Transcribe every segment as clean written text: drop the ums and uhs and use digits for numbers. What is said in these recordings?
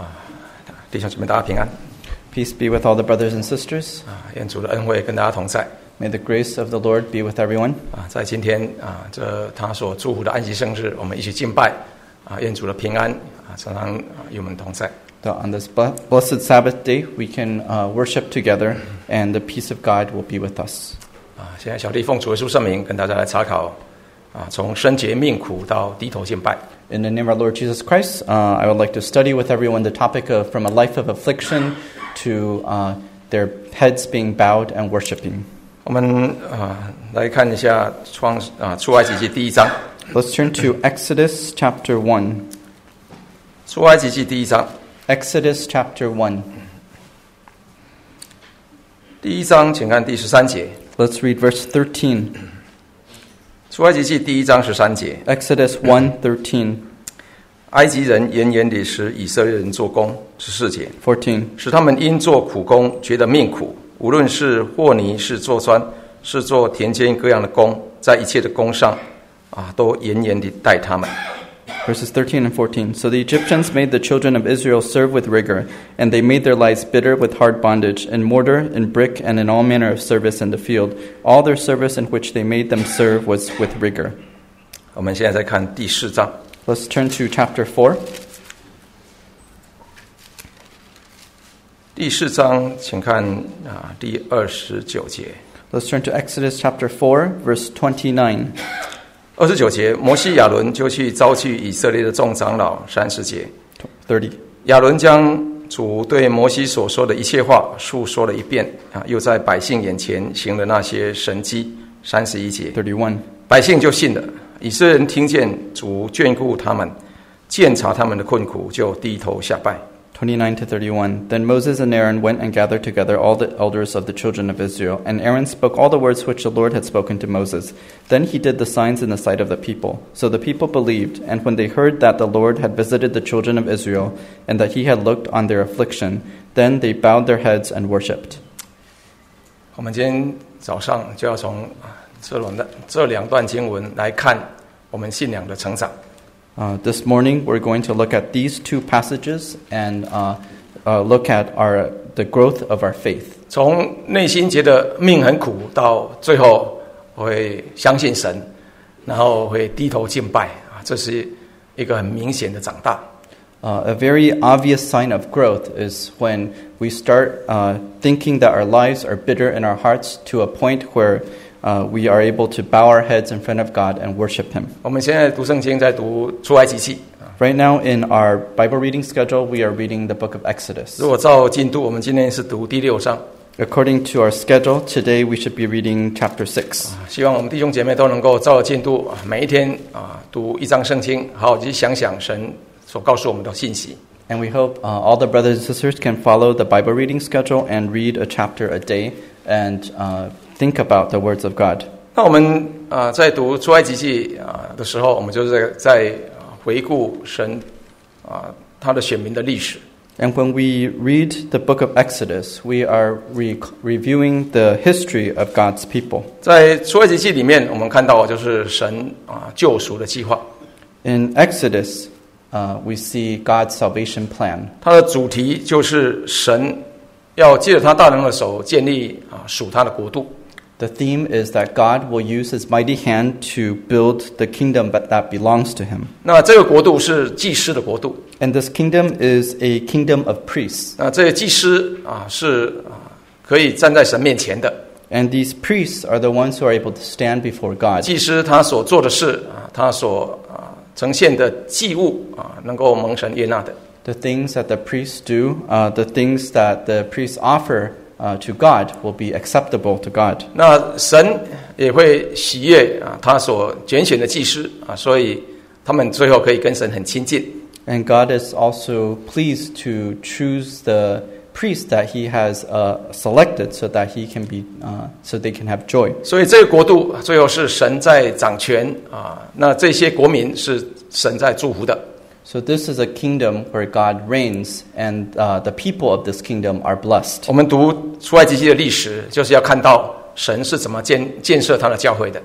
弟兄姐妹，大家平安。 Peace be with all the brothers and sisters. 愿主的恩惠跟大家同在。 May the grace of the Lord be with everyone. 在今天这他所祝福的安息圣日，我们一起敬拜。愿主的平安常常与我们同在。 On this blessed Sabbath day, we can worship together, and the peace of God will be with us. 现在小弟奉主耶稣圣名跟大家来查考从生劫命苦到低头敬拜。 In the name of our Lord Jesus Christ, I would like to study with everyone the topic of from a life of affliction to their heads being bowed and worshiping. 我们来看一下出埃及记第1章。 Let's turn to Exodus chapter 1. 出埃及记第1章。 Exodus chapter 1. 第1章，请看第13节。 Let's read verse 13. 出埃及记第1章13节。 Exodus 1:13. 埃及人严严地使以色列人做工。14节。 14. 使他们因做苦工觉得命苦，无论是和泥，是做砖，是做田间各样的工，在一切的工上都严严地待他们。 Verses 13 and 14. So the Egyptians made the children of Israel serve with rigor, and they made their lives bitter with hard bondage, in mortar, in brick, and in all manner of service in the field. All their service in which they made them serve was with rigor. 我们现在再看第4章。 Let's turn to chapter 4. 第4章，请看第29节。 Let's turn to Exodus chapter 4, verse 29. 29节，摩西亚伦就去招聚以色列的众长老。30节， 30. 亚伦将主对摩西所说的一切话述说了一遍，又在百姓眼前行了那些神迹。31节， 31. 百姓就信了。以色列人听见主眷顾他们，鉴察他们的困苦，就低头下拜。 29 to 31. Then Moses and Aaron went and gathered together all the elders of the children of Israel. And Aaron spoke all the words which the Lord had spoken to Moses. Then he did the signs in the sight of the people. So the people believed, and when they heard that the Lord had visited the children of Israel, and that he had looked on their affliction, then they bowed their heads and worshipped. 我们今天早上就要从这两段经文来看我们信仰的成长。 This morning we're going to look at these two passages and look at the growth of our faith. 从内心觉得命很苦，到最后会相信神，然后会低头敬拜这是一个很明显的长大。 A very obvious sign of growth is when we start thinking that our lives are bitter in our hearts to a point where we are able to bow our heads in front of God and worship Him. 我们现在读圣经，在读出埃及记。 Right now in our Bible reading schedule, we are reading the book of Exodus. 如果照进度，我们今天是读第6章。 According to our schedule, today we should be reading chapter 6. 希望我们弟兄姐妹都能够照进度，每一天读1章圣经，好好去想想神所告诉我们的信息。 And we hope all the brothers and sisters can follow the Bible reading schedule and read a chapter a day and think about the words of God. 那我们在读出埃及记的时候，我们就是在回顾神他的选民的历史。 And when we read the book of Exodus, we are reviewing the history of God's people. 在出埃及记里面，我们看到就是神救赎的计划。 In Exodus, we see God's salvation plan. 它的主题就是神要借着他大能的手建立属他的国度。 The theme is that God will use His mighty hand to build the kingdom that belongs to Him. 那这个国度是祭司的国度。 And this kingdom is a kingdom of priests. 那这些祭司是可以站在神面前的。 And these priests are the ones who are able to stand before God. 祭司他所做的事他所呈现的祭物能够蒙神悦纳的。 The things that the priests do, the things that the priests offer to God will be acceptable to God. 那神也会喜悦他所拣选的祭司所以他们最后可以跟神很亲近。 And God is also pleased to choose the priest that He has selected so that He can be, so they can have joy. 所以这个国度最后是神在掌权那这些国民是神在祝福的。 So this is a kingdom where God reigns, and the people of this kingdom are blessed. 我们读出埃及记的历史，就是要看到神是怎么建设他的教会的。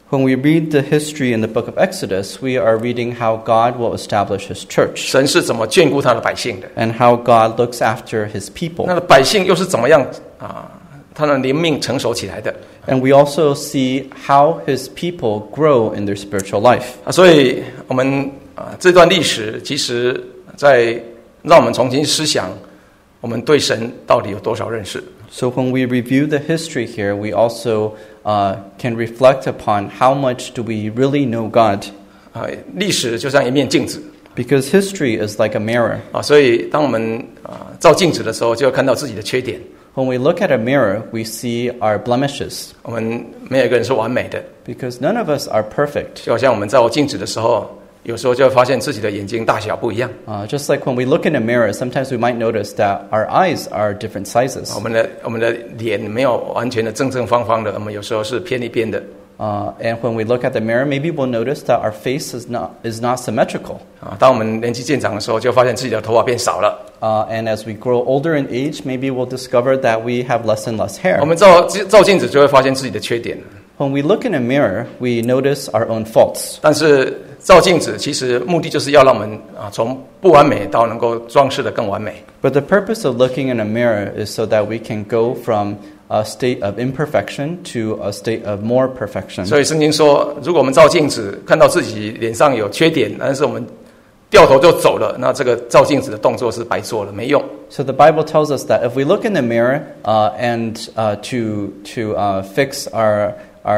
When we read the history in the book of Exodus, we are reading how God will establish His church 神是怎么眷顾他的百姓的， and how God looks after His people. 那百姓又是怎么样他的灵命成熟起来的 And we also see how His people grow in their spiritual life. 所以我们这段历史其实在让我们重新思想我们对神到底有多少认识。 So when we review the history here, we also can reflect upon how much do we really know God. 历史就像一面镜子 Because history is like a mirror. 所以当我们照镜子的时候，就要看到自己的缺点。 When we look at a mirror, we see our blemishes. 我们没有一个人是完美的， Because none of us are perfect. 就好像我们照镜子的时候，有时候就会发现自己的眼睛大小不一样。 Just like when we look in a mirror, sometimes we might notice that our eyes are different sizes. 我们的脸没有完全的正正方方的，我们有时候是偏一边的。 And when we look at the mirror, maybe we'll notice that our face is not symmetrical. 当我们年纪渐长的时候，就发现自己的头发变少了。 And as we grow older in age, maybe we'll discover that we have less and less hair. 我们照镜子就会发现自己的缺点。 When we look in a mirror, we notice our own faults. 但是照镜子其实目的就是要让我们从不完美到能够装饰得更完美。 But the purpose of looking in a mirror is so that we can go from a state of imperfection to a state of more perfection. 所以圣经说，如果我们照镜子看到自己脸上有缺点，但是我们掉头就走了，那这个照镜子的动作是白做了，没用。 So the Bible tells us that if we look in the mirror and to fix our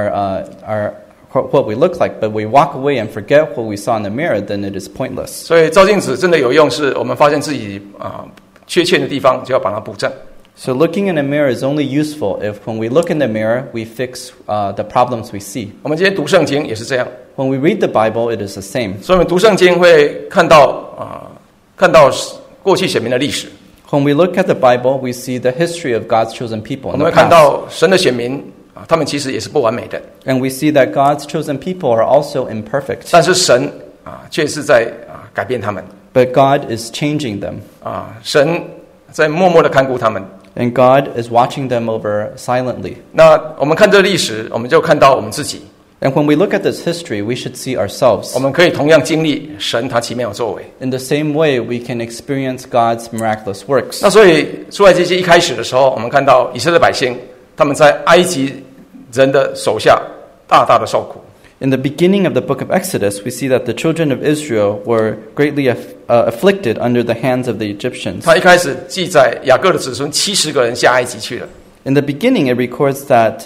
what we look like, but we walk away and forget what we saw in the mirror, then it is pointless. 所以照镜子真的有用，是我们发现自己缺陷的地方，就要把它补正。 So looking in a mirror is only useful if when we look in the mirror, we fix the problems we see. 我们今天读圣经也是这样， When we read the Bible, it is the same. 所以我们读圣经会看到过去选民的历史， When we look at the Bible, we see the history of God's chosen people 我 in 们 the 会看 past. 到神的选民他们其实也是不完美的， And we see that God's chosen people are also imperfect. 但是神却是在改变他们， But God is changing them. 神在默默的看顾他们。 And God is watching them over silently. 那我们看这历史，我们就看到我们自己， And when we look at this history, we should see ourselves. 我们可以同样经历神他奇妙的作为。 In the same way, we can experience God's miraculous works. 那所以出埃及记一开始的时候，我们看到以色列百姓他们在埃及人的手下大大的受苦。 In the beginning of the book of Exodus, we see that the children of Israel were greatly afflicted under the hands of the Egyptians. 他一开始记载雅各的子孙70个人下埃及去了。 In the beginning, it records that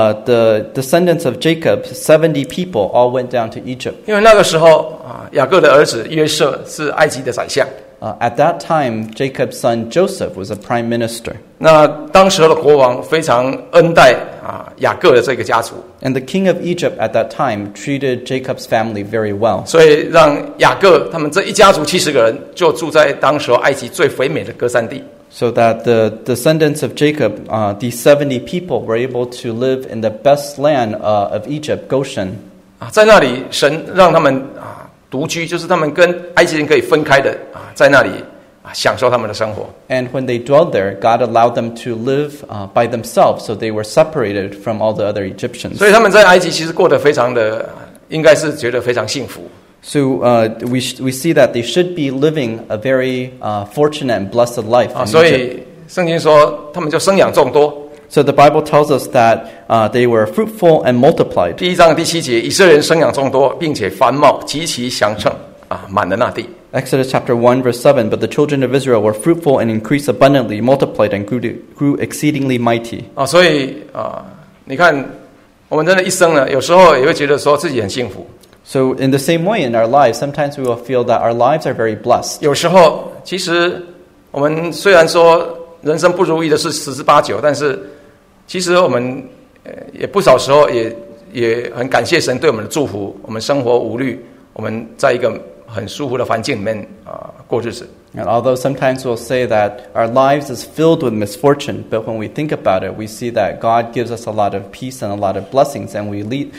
the descendants of Jacob, 70 people, all went down to Egypt. 因为那个时候雅各的儿子约瑟是埃及的宰相。 At that time, Jacob's son Joseph was a prime minister. 那当时候的国王非常恩待雅各的这个家族， And the king of Egypt at that time treated Jacob's family very well. 所以让雅各他们这一家族70个人就住在当时候埃及最肥美的歌珊地。 So that the descendants of Jacob, these 70 people, were able to live in the best land of Egypt, Goshen. 在那里神让他们独居，就是他们跟埃及人可以分开的在那里享受他们的生活。 And when they dwelled there, God allowed them to live by themselves, so they were separated from all the other Egyptians. 所以他们在埃及其实过得非常的，应该是觉得非常幸福。 So we see that they should be living a very fortunate and blessed life in 所 Egypt. 以圣经说他们就生养众多。 So the Bible tells us that they were fruitful and multiplied. 第1章第7节，以色列人生养众多，并且繁茂，极其祥盛，满了那地。 Exodus chapter 1 verse 7, but the children of Israel were fruitful and increased abundantly, multiplied and grew exceedingly mighty. 所以你看，我们真的一生呢，有时候也会觉得说自己很幸福。 So in the same way in our lives, sometimes we will feel that our lives are very blessed. 有时候其实我们虽然说人生不如意的是10之8九，但是其实我们也不少时候也很感谢神对我们的祝福，我们生活无虑，我们在一个很舒服的环境里面过日子。 And although sometimes we'll say that our lives is filled with misfortune, but when we think about it, we see that God gives us a lot of peace and a lot of blessings, and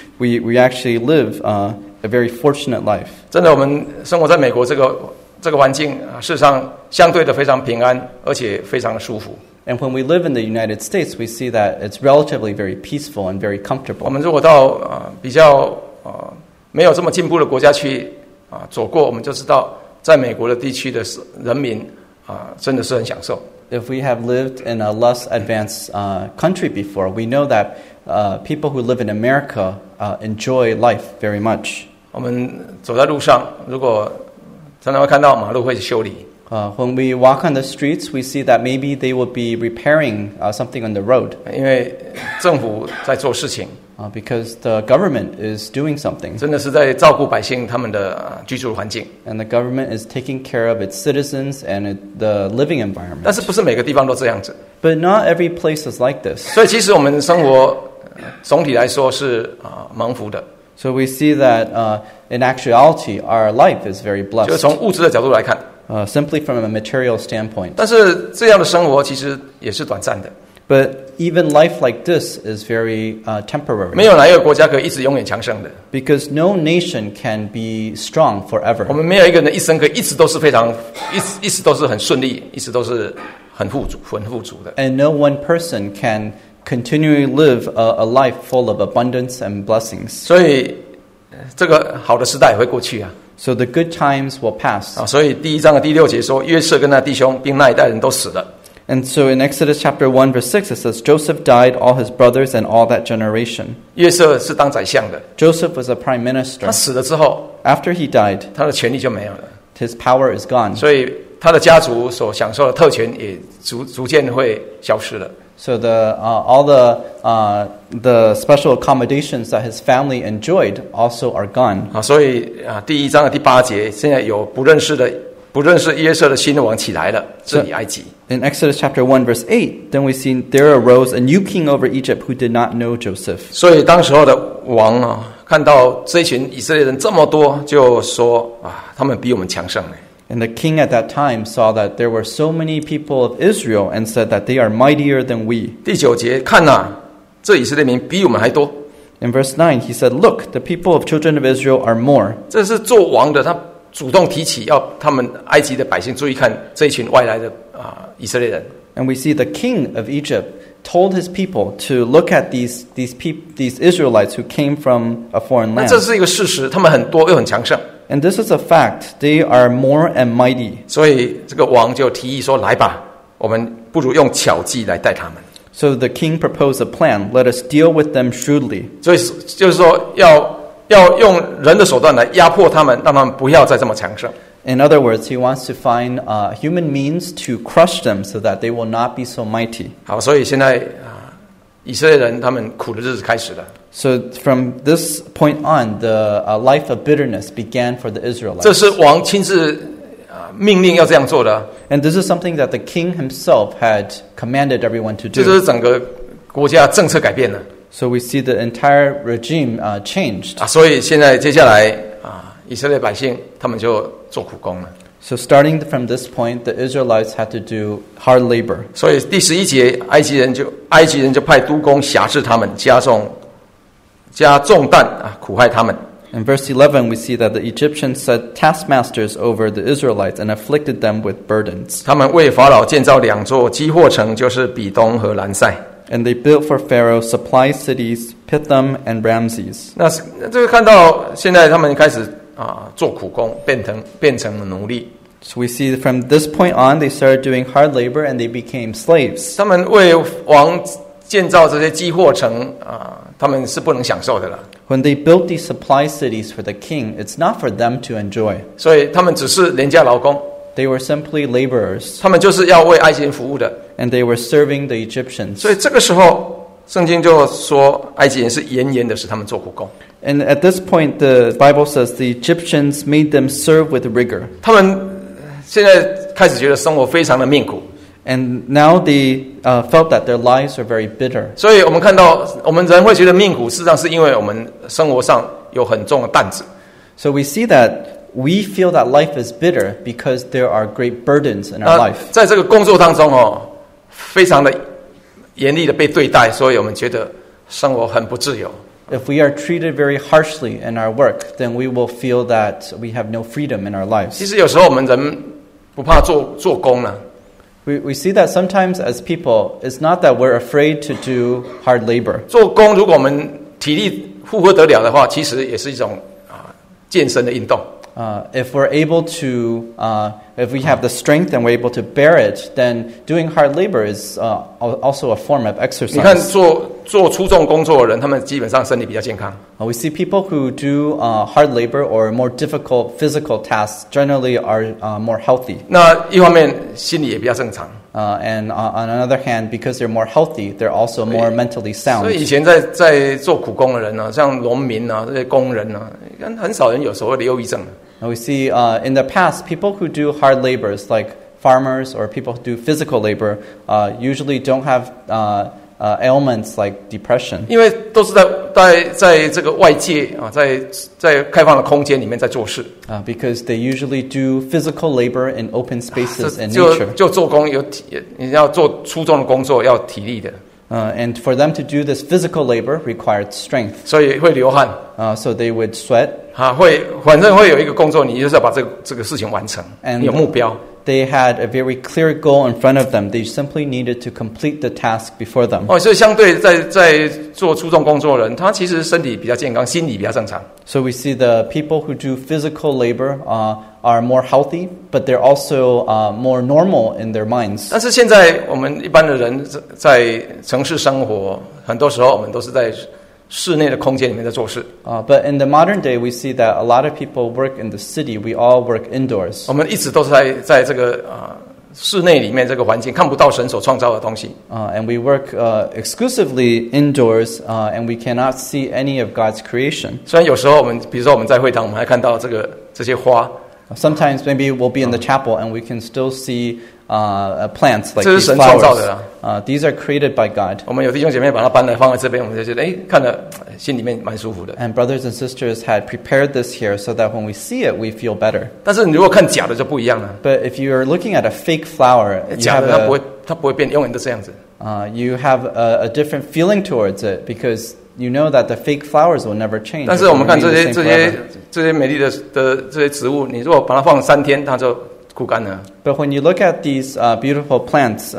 we actually live a very fortunate life. 真的，我们生活在美国这个环境事实上相对的非常平安，而且非常舒服。 And when we live in the United States, we see that it's relatively very peaceful and very 我 comfortable. 们如果到比较没有这么进步的国家去走过，我们就知道，在美国的地区的人民真的是很享受。 If we have lived in a less advanced country before, we know that people who live in America enjoy life very much. 我们走在路上，如果常常会看到马路会修理。 When we walk on the streets, we see that maybe they will be repairing something on the road. 因为政府在做事情， Because the government is doing something. 真的是在照顾百姓他们的居住环境。 And the government is taking care of its citizens and the living environment. 但是不是每个地方都这样子。 But not every place is like this. 所以其实我们生活总体来说是蒙福的。 So we see that in actuality, our life is very 就是 blessed. 从物质的角度来看， Simply from a material standpoint. 但是这样的生活其实也是短暂的。 But even life like this is very 没 temporary. 有哪一个国家可以一直永远强盛的。 Because no nation can be strong 我 forever. 们没有一个人的一生可以一直都是非常一直都是很顺利，一直都是很富足的。 And no one person can continually live a life full of abundance and blessings. 所以这个好的时代也会过去啊。 So the good times will pass. 所以第1章的第6节说，约瑟跟他弟兄并那一代人都死了。 And so in Exodus chapter 1 verse 6 it says, Joseph died, all his brothers and all that generation. 约瑟是当宰相的， Joseph was a prime 他 minister. 死了之后， After he died, 他的权力就没有了， his power is gone. 所以他的家族所享受的特权也逐渐会消失了。 So all the special accommodations that his family enjoyed also are gone. 所以第1章的第8节，现在有不认识约瑟的新王起来了，治理埃及。 In Exodus chapter 1 verse 8, then we see there arose a new king over Egypt who did not know Joseph. 所以当时候的王看到这一群以色列人这么多，就说他们比我们强盛呢。 And the king at that time saw that there were so many people of Israel and said that they are mightier than we. 第9节，看这以色列民比我们还多。 In verse 9, he said, Look, the people of children of Israel are more. 这是做王的，他主动提起要他们埃及的百姓注意看这一群外来的以色列人。 And we see the king of Egypt told his people to look at these Israelites who came from a foreign 那 land. 这是一个事实，他们很多又很强盛， And this is a fact. They are more and mighty. 所以这个王就提议说：“来吧，我们不如用巧计来待他们。” So the king proposed a plan. Let us deal with them shrewdly. 所以就是说要用人的手段来压迫他们，让他们不要再这么强盛。 In other words, he wants to find human means to crush them so that they will not be so mighty. 好，所以现在以色列人他们苦的日子开始了。 So from this point on, the life of bitterness began for the Israelites. 这是王亲自命令要这样做的， And this is something that the king himself had commanded everyone to 这 do. 是整个国家政策改变了 So we see the entire regime changed. 所以现在接下来以色列百姓他们就做苦工了。 So starting from this point, the Israelites had to do hard labor. 所以第11节，埃及人就派督工辖制他们，加重担苦害他们。 In verse 11, we see that the Egyptians set taskmasters over the Israelites and afflicted them with burdens. 他们为法老建造2座基货城，就是比东和兰塞。 And they built for Pharaoh supply cities, Pithom and Ramses. 那这个看到现在他们开始做苦工，变成了奴隶。 So we see from this point on, they started doing hard labor and they became slaves. 他们为王建造这些基货城他们是不能享受的了。 When they built these supply cities for the king, it's not for them to enjoy. 所以他们只是廉价劳工， They were simply laborers, 他们就是要为埃及人服务的。 and they were serving the Egyptians. 所以这个时候，圣经就说埃及人是严严的使他们做苦工。 And at this point, the Bible says the Egyptians made them serve with rigor. 他们现在开始觉得生活非常的命苦， And now they felt that their lives were very bitter. 所以我们看到我们人会觉得命苦，事实上是因为我们生活上有很重的担子。 So we see that we feel that life is bitter because there are great burdens in our life. 在这个工作当中非常的严厉的被对待，所以我们觉得生活很不自由。 If we are treated very harshly in our work, then we will feel that we have no freedom in our 其 lives. 实有时候我们人不怕做工呢， We see that sometimes as people, it's not that we're afraid to do hard labor. 做工如果我们体力负荷得了的话，其实也是一种健身的运动。 If we're able to, if we have the strength and we're able to bear it, then doing hard labor is also a form of 你看 exercise. 做粗重工作的人，他们基本上身体比较健康。 We see people who do hard labor or more difficult physical tasks generally are more healthy. 那一方面心理也比较正常。 And on another hand, because they're more healthy, they're also more mentally 所以以 sound. 前在做苦工的人呢，像农民啊这些工人啊，很少人有所谓的忧郁症。 And we see in the past, people who do hard labors, like farmers or people who do physical labor, usually don't have ailments like depression. 因为都是在这个外界啊，在开放的空间里面在做事。 Because they usually do physical labor in open spaces in 就 nature. 做工你要做粗重的工作要体力的， And for them to do this physical labor required strength. 所以会流汗 So they would sweat. 反正会有一个工作，你就是要把这个事情完成， And 你有目标。 they had a very clear goal in front of them. They simply needed to complete the task before them. 所以相对在做粗重工作的人，他其实身体比较健康，心理比较正常。 So we see the people who do physical labor are more healthy, but they're also more normal in their minds. 但是现在我们一般的人在城市生活，很多时候我们都是在室内的空间里面在做事。 But in the modern day, we see that a lot of people work in the city. We all work indoors. 我们一直都是在这个室内里面这个环境，看不到神所创造的东西。 And we work exclusively indoors, and we cannot see any of God's creation. 虽然有时候比如说我们在会堂，我们还看到这些花， Sometimes maybe we'll be in the chapel and we can still see plants like 这是 these 神创造的 flowers. These are created by God. 我们有弟兄姐妹把它搬来放在这边，我们就觉得看了心里面蛮舒服的。 And brothers and sisters had prepared this here so that when we see it, we feel better. 但是你如果看假的就不一样了， But if you're looking at a fake flower, you 假 have 的它不会变，永远都这样子。 you have a different feeling towards it because you know that the fake flowers will never change. 但是 It 我们 will 看 be the same forever. 这些美丽的这些植物，你如果把它放3天，它就枯干了。 But when you look at these beautiful plants,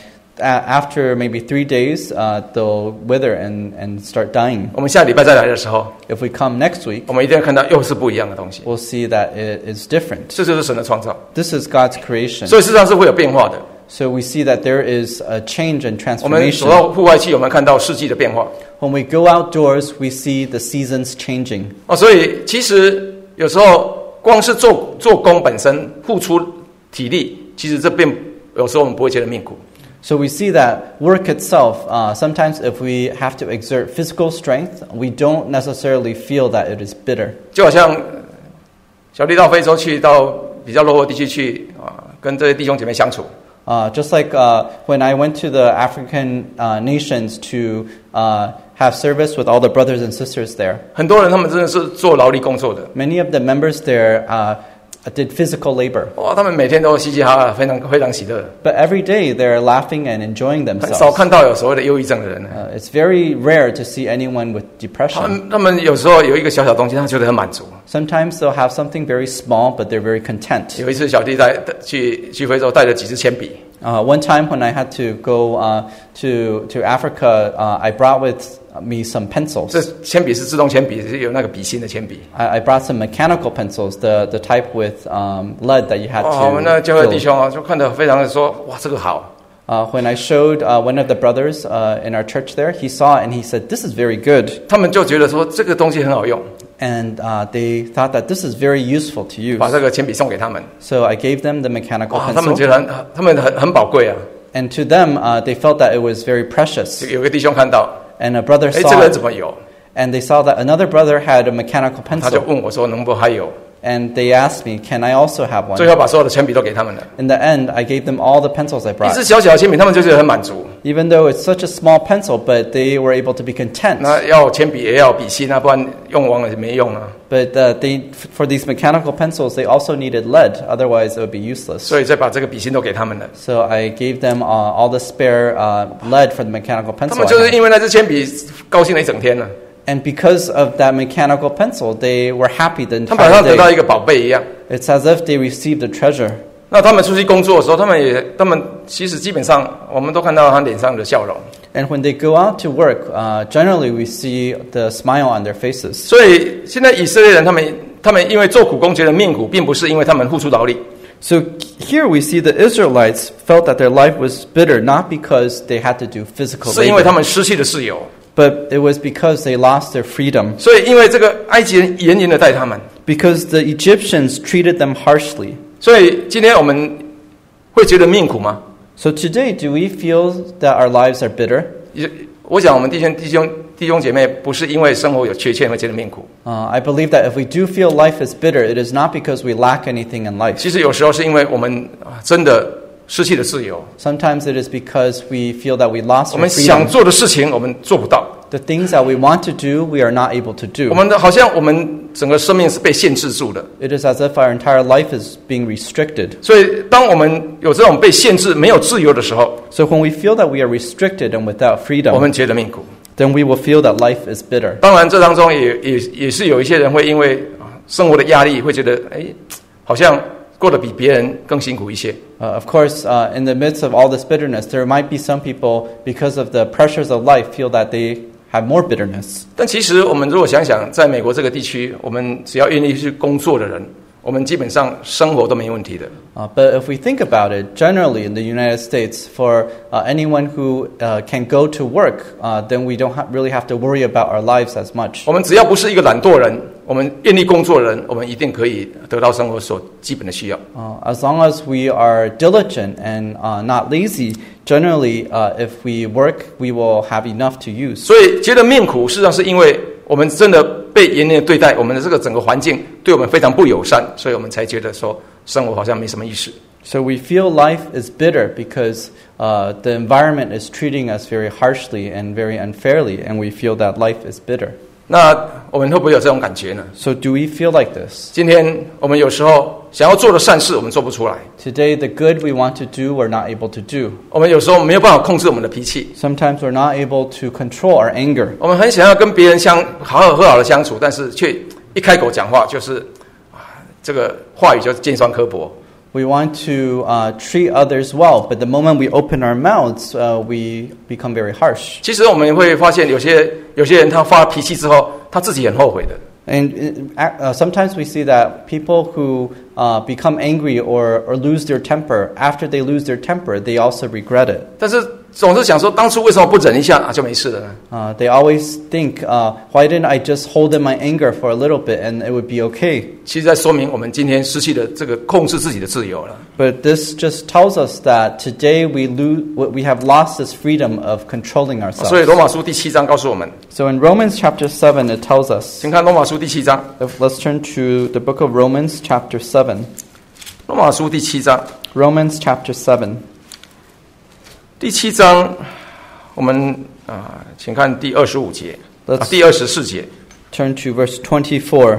after maybe 3 days, they'll wither and start dying. 我们下礼拜再来的时候， If we come next week, 我们一定要看到又是不一样的东西。 we'll see that it is different. 这就是神的创造， This is God's creation. 所以事实上是会有变化的。 So we see that there is a change and 我们走 transformation. 到户外去，我们看到四季的变化。 When we go outdoors, we see the seasons changing. 所以其实有时候光是做工本身付出体力，其实有时候我们不会觉得命苦。 So we see that work itself, sometimes if we have to exert physical strength, we don't necessarily feel that it is bitter. 就好像小弟到非洲去，到比较落后地区去跟这些弟兄姐妹相处。 Just like when I went to the African nations to have service with all the brothers and sisters there. 很多人他们真的是做劳力工作的， Many of the members there did physical labor. 他们每天都嘻嘻哈哈，非常喜乐。 But every day they're laughing and enjoying 很少 themselves. 看到有所谓的忧郁症的人。 It's very rare to see anyone with depression. 他们有时候有一个小小东西，他觉得很满足。 Sometimes they'll have something very small, but they're very content. 有一次小弟去非洲带了几支铅笔， One time when I had to go to Africa, I brought with me some pencils. 这铅笔是自动铅笔，是有那个笔芯的铅笔。 I brought some mechanical pencils, the type with lead that you had 我们那教会弟 to 兄就看得非常的说，哇，这个好。 When I showed one of the brothers in our church there, he saw it and he said, "This is very good." 他们就觉得说这个东西很好用， And they thought that this is very useful to use. 把这个铅笔送给他们。 So I gave them the mechanical 他们觉 pencil. 得他们很宝贵啊。 And to them, they felt that it was very precious. 有个弟兄看到， And a brother 这个 saw 人 it, 怎么有？ and they saw that another brother had a mechanical 他就 pencil. 问我说能不能还有？ And they asked me, "Can I also have one?" 最后把所有的铅笔都给他们了。 In the end, I gave them all the pencils I 一 brought. 支小小的铅笔，他们就觉得很满足。 Even though it's such a small pencil, but they were able to be content. 那要铅笔也要笔芯啊，不然用完了就没用啊。 But for these mechanical pencils, they also needed lead. Otherwise, it would be useless. 所以再把这个笔芯都给他们了。 So I gave them all the spare lead for the mechanical 他 pencil. 们 I 就是 had. 因为那支铅笔高兴了一整天了， And because of that mechanical pencil, they were happy the 他们好像 entire 得到 day. 一个宝贝一样。 It's as if they received a treasure. 那他们出去工作的时候，他们其实基本上我们都看到他脸上的笑容。 And when they go out to work, generally we see the smile on their faces. 所以现在以色列人他们因为做苦工觉得命苦，并不是因为他们付出劳力。 So here we see the Israelites felt that their life was bitter, not because they had to do physical 是因为他 labor, 们失去了自由。 but it was because they lost their freedom. 所以因为这个埃及人严严的待他们， Because the Egyptians treated them harshly. 所以今天我们会觉得命苦吗？ So today, do we feel that our lives are bitter? 我想我们弟兄姐妹不是因为生活有缺陷会觉得命苦， I believe that if we do feel life is bitter, it is not because we lack anything in life. 其实有时候是因为我们真的失去了自由， Sometimes it is because we feel that we lost 我 our 们想 freedom. 做的事情我们做不到， The things that we want to do, we are not able to 我 do. 们好像我们整个生命是被限制住的。 It is as if our entire life is being restricted. 所以当我们有这种被限制、没有自由的时候， So when we feel that we are restricted and without 我 freedom, 们觉得命苦。 then we will feel that life is bitter. 当然，这当中也是有一些人会因为生活的压力，会觉得好像过得比别人更辛苦一些。 Of course, in the midst of all this bitterness, there might be some people, because of the pressures of life, feel that they have more bitterness. 但其实我们如果想想，在美国这个地区，我们只要愿意去工作的人，我们基本上生活都没问题的。 But if we think about it, generally in the United States, for anyone who can go to work, then we don't really have to worry about our lives as much. 我们只要不是一个懒惰人，我们愿意工作的人，我们一定可以得到生活所基本的需要。 As long as we are diligent and not lazy, generally, if we work, we will have enough to use. 所以觉得命苦，事实上是因为我们真的被严厉的对待，我们的这个整个环境对我们非常不友善，所以我们才觉得说生活好像没什么意思。 So we feel life is bitter because the environment is treating us very harshly and very unfairly, and we feel that life is bitter. 那我们会不会有这种感觉呢？ So do we feel like this? 今天我们有时候想要做的善事，我们做不出来； Today, the good we want to do, we're not able to do. 我们有时候没有办法控制我们的脾气。 Sometimes we're not able to control our anger. 我们很想要跟别人和好的相处，但是却一开口讲话就是这个话语就尖酸刻薄。 We want to treat others well, but the moment we open our mouths, we become very harsh. 其实我们会发现，有些人他发脾气之后，他自己很后悔的。 And sometimes we see that people who become angry or lose their temper, after they lose their temper, they also regret it. 但是总是想说，当初为什么不忍一下就没事了呢？ They always think, why didn't I just hold in my anger for a little bit and it would be okay? 其实在说明我们今天失去了这个控制自己的自由了。 But this just tells us that today we have lost this freedom of controlling 所以 ourselves. 罗马书第7章告诉我们， So in Romans chapter 7, it tells us, 请看罗马书第7章。 let's turn to the book of Romans chapter 7. 罗马书第7章， Romans chapter 7. 第7章，我们请看第25节，第24节。 Turn to verse 24.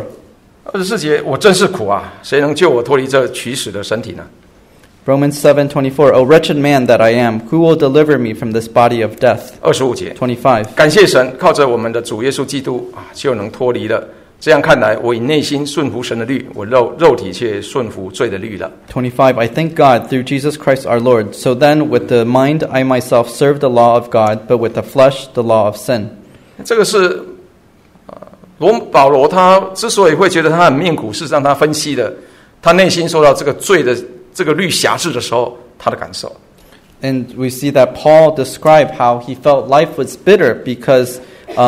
24节，我真是苦啊！谁能救我脱离这取死的身体呢？ Romans 7:24. O wretched man that I am, who will deliver me from this body of death? 25节， 25. 感谢神，靠着我们的主耶稣基督就能脱离了。这样看来，我以内心顺服神的律，我肉体却顺服罪的律了。 25. I thank God through Jesus Christ our Lord. So then, with the mind I myself serve the law of God, but with the flesh the law of sin. 这个是保罗他之所以会觉得他很命苦，事实上他分析了他内心受到这个罪的这个律辖制的时候，他的感受。 And we see that Paul described how he felt life was bitter because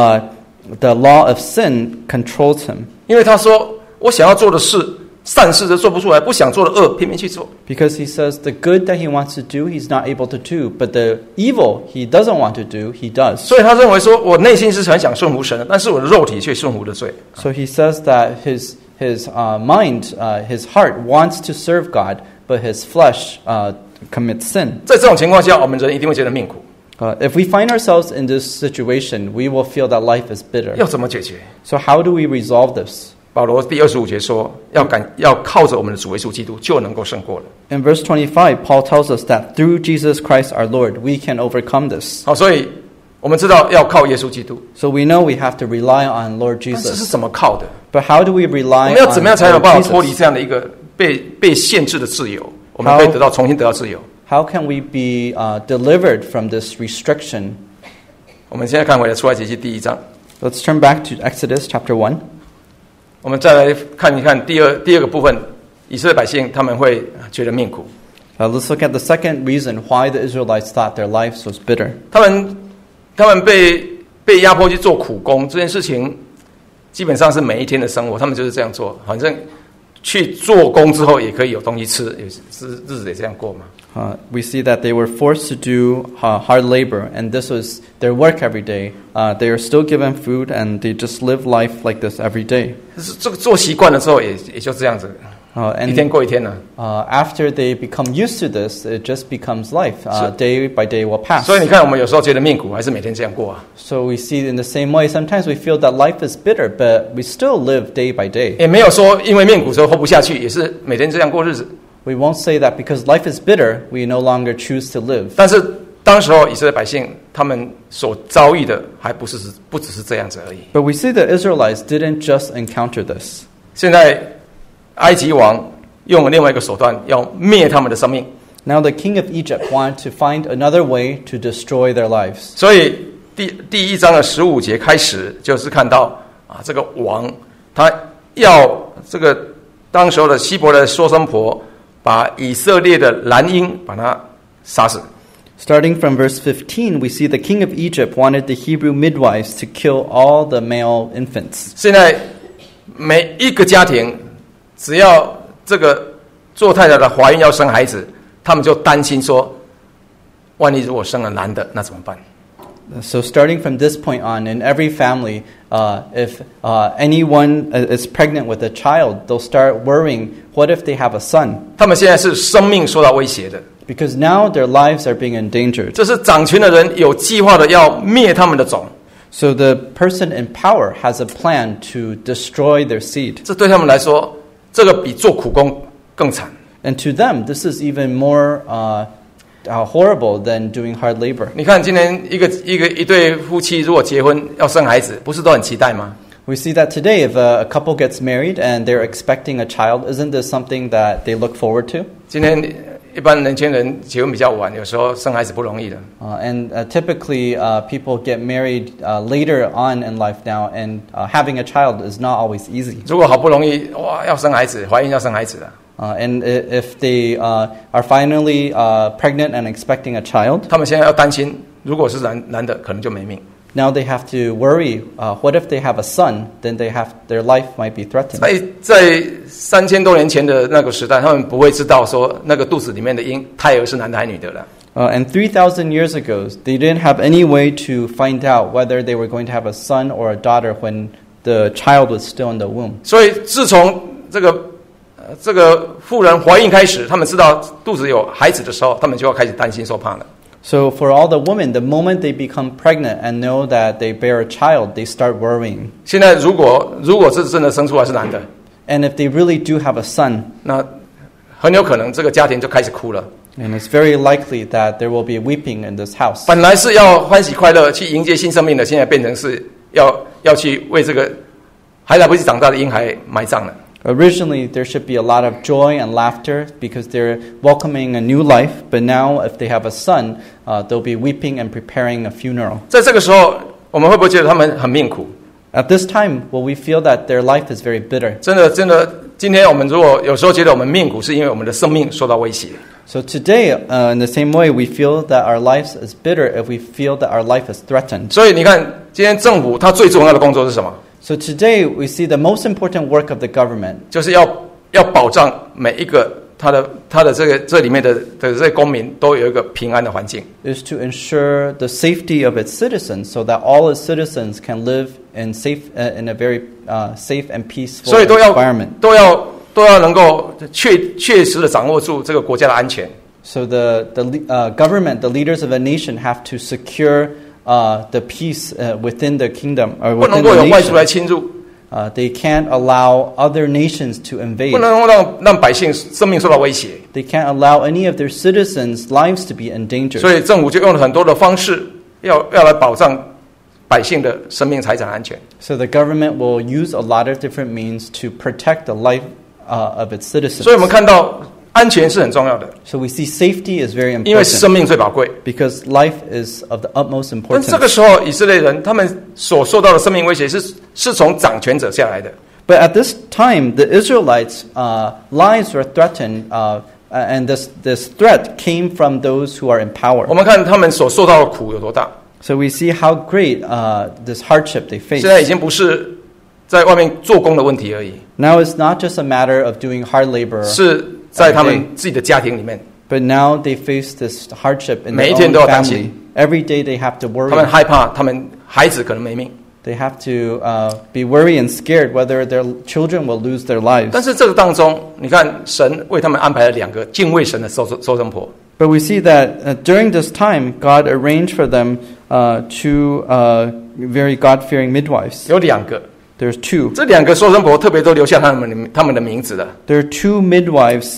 the law of sin controls him. 因为他说，我想要做的事，善事都做不出来，不想做的恶，偏偏去做。 Because he says the good that he wants to do, he's not able to do. But the evil he doesn't want to do, he does. 所以他认为说，我内心是很想顺服神的，但是我的肉体却顺服了罪。 So he says that his mind, his heart wants to serve God, but his flesh commits sin. 在这种情况下，我们人一定会觉得命苦。 If we find ourselves in this situation, we will feel that life is bitter. 要怎么解决？ So how do we resolve this? 保罗第25节说，要靠着我们的主耶稣基督就能够胜过了。 In verse 25, Paul tells us that through Jesus Christ our Lord, we can overcome this. 好，所以我们知道要靠耶稣基督， So we know we have to rely on Lord 但是是 Jesus. 怎么靠的？ But how do we 我 rely 们要怎么样才有 on 办 Lord 法脱离 Jesus? 这样的一个被限制的自由？ 我们可以重新得到自由。 How can we be delivered from this restriction? 我们现在看回来出埃及记第1章。 Let's turn back to Exodus chapter 1. 我们再来看一看第二个部分，以色列百姓他们会觉得命苦。 Let's look at the second reason why the Israelites thought their lives was bitter. 他们被压迫去做苦工这件事情，基本上是每一天的生活，他们就是这样做。反正去做工之后也可以有东西吃，日子也这样过嘛。 We see that they were forced to do hard labor, and this was their work every day. They are still given food, and they just live life like this every day. 这个做习惯了之后也就这样子，一天过一天了。 After they become used to this, it just becomes life. Day by day will pass. 所以你看，我们有时候觉得命苦，还是每天这样过啊。 So we see in the same way. Sometimes we feel that life is bitter, but we still live day by day. 也没有说因为命苦之后活不下去，也是每天这样过日子。 We won't say that because life is bitter, we no longer choose to live. 但是当时候以色列百姓他们所遭遇的还不只是这样子而已。 But we see the Israelites didn't just encounter this. 现在埃及王用了另外一个手段，要灭他们的生命。 Now the king of Egypt wanted to find another way to destroy their lives. 所以第1章的15节开始，就是看到这个王他要这个当时候的希伯来说生婆把以色列的男婴把他杀死。 Starting from verse 15, we see the king of Egypt wanted the Hebrew midwives to kill all the male infants. 现在每一个家庭，只要这个做太太的怀孕要生孩子，他们就担心说，万一如果生了男的，那怎么办？ So starting from this point on, in every family, if anyone is pregnant with a child, they'll start worrying, what if they have a son? 他们现在是生命受到威胁的。 Because now their lives are being endangered. 这是掌权的人有计划的要灭他们的种。 So the person in power has a plan to destroy their seed. 这对他们来说，这个比做苦工更惨。 And to them, this is even more horrible than doing hard labor. 你看，今天一对夫妻如果结婚要生孩子，不是都很期待吗？ We see that today, if a couple gets married and they're expecting a child, isn't this something that they look forward to? 今天一般年轻人结婚比较晚，有时候生孩子不容易的。 And typically, people get married later on in life now, and having a child is not always easy. 如果好不容易要生孩子，怀孕要生孩子了。 And if they are finally pregnant and expecting a child, 他们现在要担心，如果是男的，可能就没命。 now they have to worry. What if they have a son? Then their life might be threatened. 在3000多年前的那个时代，他们不会知道说那个肚子里面的胎儿是男的还是女的了。 And 3,000 years ago, they didn't have any way to find out whether they were going to have a son or a daughter when the child was still in the womb. 所以自从这个妇人怀孕开始，他们知道肚子有孩子的时候，他们就要开始担心受怕了。 So for all the women, the moment they become pregnant and know that they bear a child, they start worrying. 现在如果这真的生出来是男的， And if they really do have a son, 那很有可能这个家庭就开始哭了。 and it's very likely that there will be weeping in this house. 本来是要欢喜快乐去迎接新生命的，现在变成是要去为这个还来不及长大的婴孩埋葬了。 Originally, there should be a lot of joy and laughter because they're welcoming a new life. But now, if they have a son, they'll be weeping and preparing a funeral. 在这个时候，我们会不会觉得他们很命苦？ At this time, will we feel that their life is very bitter? 真的，今天我们如果有时候觉得我们命苦，是因为我们的生命受到威胁。 So today, in the same way, we feel that our lives is bitter if we feel that our life is threatened. 所以你看，今天政府它最重要的工作是什么？ So today, we see the most important work of the government 就是要保障每一个他的这里面的这些公民都有一个平安的环境。 is to ensure the safety of its citizens so that all its citizens can live in a very safe and peaceful 所以都 environment. 要能够确实的掌握住这个国家的安全。 So the government, the leaders of a nation have to secure the peace within the kingdom or 不能 within 够 the 有外族来 nation. 侵入， They can't allow other nations to 不 invade. 能够让百姓生命受到威胁。 They can't allow any of their citizens' lives to be endangered. 所以政府就用了很多的方式，要来保障百姓的生命财产安全。 So the government will use a lot of different means to protect the life of its citizens. 所以我们看到安全是很重要的， So we see safety is very 因为生 important 命最宝贵。 because life is of the utmost 但这个 importance. 时候，以色列人他们所受到的生命威胁是从掌权者下来的。 But at this time, the Israelites' lives were threatened, and this threat came from those who are in 我 power. 们看他们所受到的苦有多大。 So we see how great this hardship they 现在已 face. 经不是在外面做工的问题而已， Now it's not just a matter of doing hard labor, 是在他们自己的家庭里面， but now they face this hardship in 每 their 一天 own 都要担 family. 心。 Every day they have to 他们 worry. 害怕他们孩子可能没命。 They have to be worried and scared whether their children will lose their 但 lives. 是这个当中，你看神为他们安排了2个敬畏神的收生婆。 But we see that during this time, God arranged for them two very God-fearing midwives. 有2个， There's two. 这2个收生婆特别都留下他们的名字的。 There are two midwives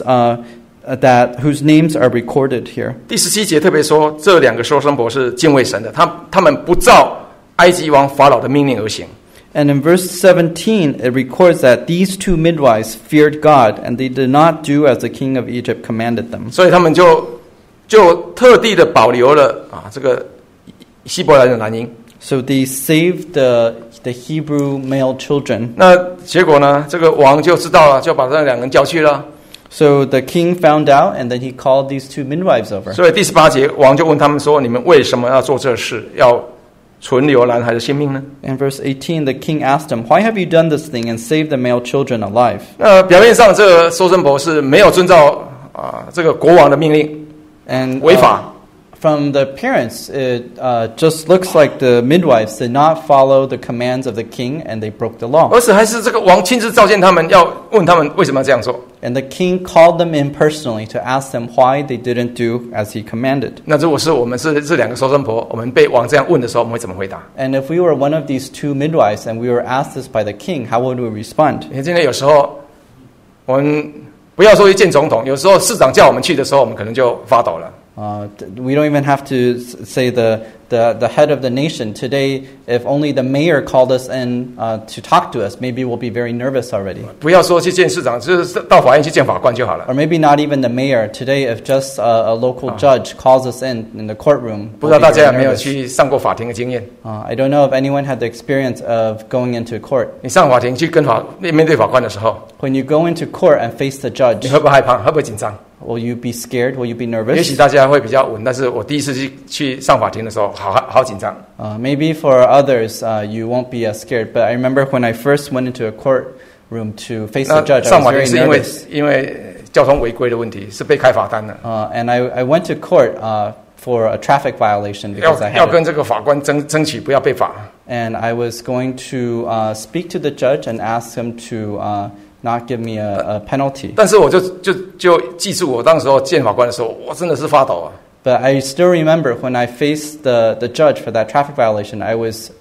whose names are recorded here. 第17节特别说，这2个收生婆是敬畏神的，他们不照埃及王法老的命令而行。 And in verse 17, it records that these two midwives feared God, and they did not do as the king of Egypt commanded them. 所以他们就特地的保留了这个希伯来的男婴。 So they saved the Hebrew male children. 那结果呢？这个王就知道了，就把这2个人叫去了。 So the king found out, and then he called these two midwives over. 所以第18节，王就问他们说：“你们为什么要做这事？要存留男孩的性命呢？” In verse 18, the king asked him, "Why have you done this thing and saved the male children alive?" 那表面上，这个收生婆是没有遵照这个国王的命令， And 违法。 from the appearance, it just looks like the midwives did not follow the commands of the king, and they broke the law. 而且还是这个王亲自召见他们，要问他们为什么要这样做。 And the king called them in personally to ask them why they didn't do as he commanded. 那如果是我们是这2个收生婆，我们被王这样问的时候，我们会怎么回答？ And if we were one of these two midwives and we were asked this by the king, how would we respond? 因为今天有时候我们不要说去见总统，有时候市长叫我们去的时候，我们可能就发抖了。 We don't even have to say the head of the nation. Today, if only the mayor called us in to talk to us, maybe we'll be very nervous already. 不要说去见市长，就是到法院去见法官就好了。 Or maybe not even the mayor. Today, if just a local judge calls us in the courtroom, 不知 we'll 道 be 大家有 very 没有 nervous. 去上过法庭的经验？ I don't know if anyone had the experience of going into court. 你上法庭去面对法官的时候， When you go into court and face the 你 judge, 会不会害怕？会不会紧张？ will you be scared? Will you be 也许 nervous? 大家会比较稳，但是我第一次去上法庭的时候，好紧张。 Maybe for others, you won't be as scared. But I remember when I first went into a courtroom to face 那 the judge, I 上 was 法庭 very 是因为 nervous. 交通违规的问题，是被开罚单的， And I went to court for a traffic violation because I 要 had 跟 it. 这个法官争取不要被罚。 And I was going to speak to the judge and ask him to not give me a penalty. 但是我就记住我当时候见法官的时候，我真的是发抖啊。 But I still remember when I faced the judge for that traffic violation, I was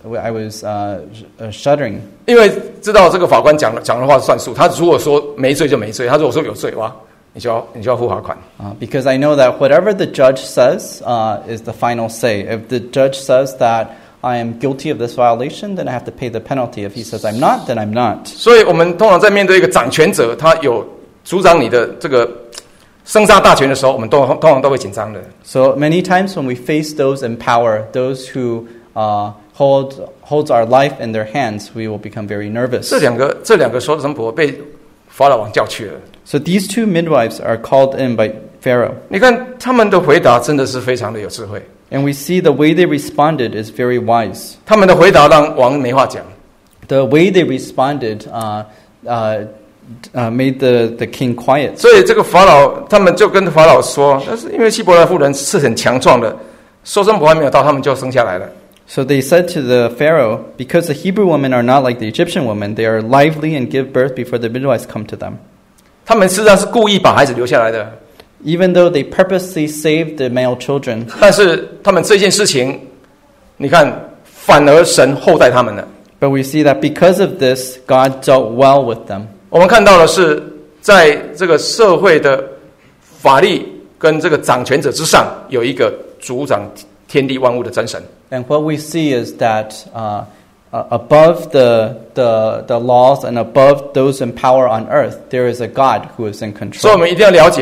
shuddering. 因为知道这个法官讲的话算数，他如果说没罪就没罪，他如果说有罪，哇，你就要付罚款。 Because I know that whatever the judge says is the final say. If the judge says that I am guilty of this violation, then I have to pay the penalty. If he says I'm not, then I'm not. 所以我们通常在面对一个掌权者，他有主掌你的这个生杀大权的时候，我们通常都会紧张的。 So many times when we face those in power, those who holds our life in their hands, we will become very nervous. 这两个收生婆被法老王叫去了。 So these two midwives are called in by Pharaoh. 你看他们的回答真的是非常的有智慧， And we see the way they responded is very wise. 他们的回答让王没话讲。 The way they responded made the king quiet. 所以这个法老他们就跟法老说，但是因为希伯来妇人是很强壮的，收生婆还没有到，他们就生下来了。 So they said to the Pharaoh, because the Hebrew women are not like the Egyptian women, they are lively and give birth before the midwives come to them. 他们实际上是故意把孩子留下来的， Even though they purposely saved the male children, 但是他们这件事情，你看，反而神厚待他们了。 but we see that because of this, God dealt well with them. 我们看到的是，在这个社会的法律跟这个掌权者之上，有一个主掌天地万物的真神。 And what we see is that above the laws and above those in power on earth, there is a God who is in 所以我 control. 们一定要了解，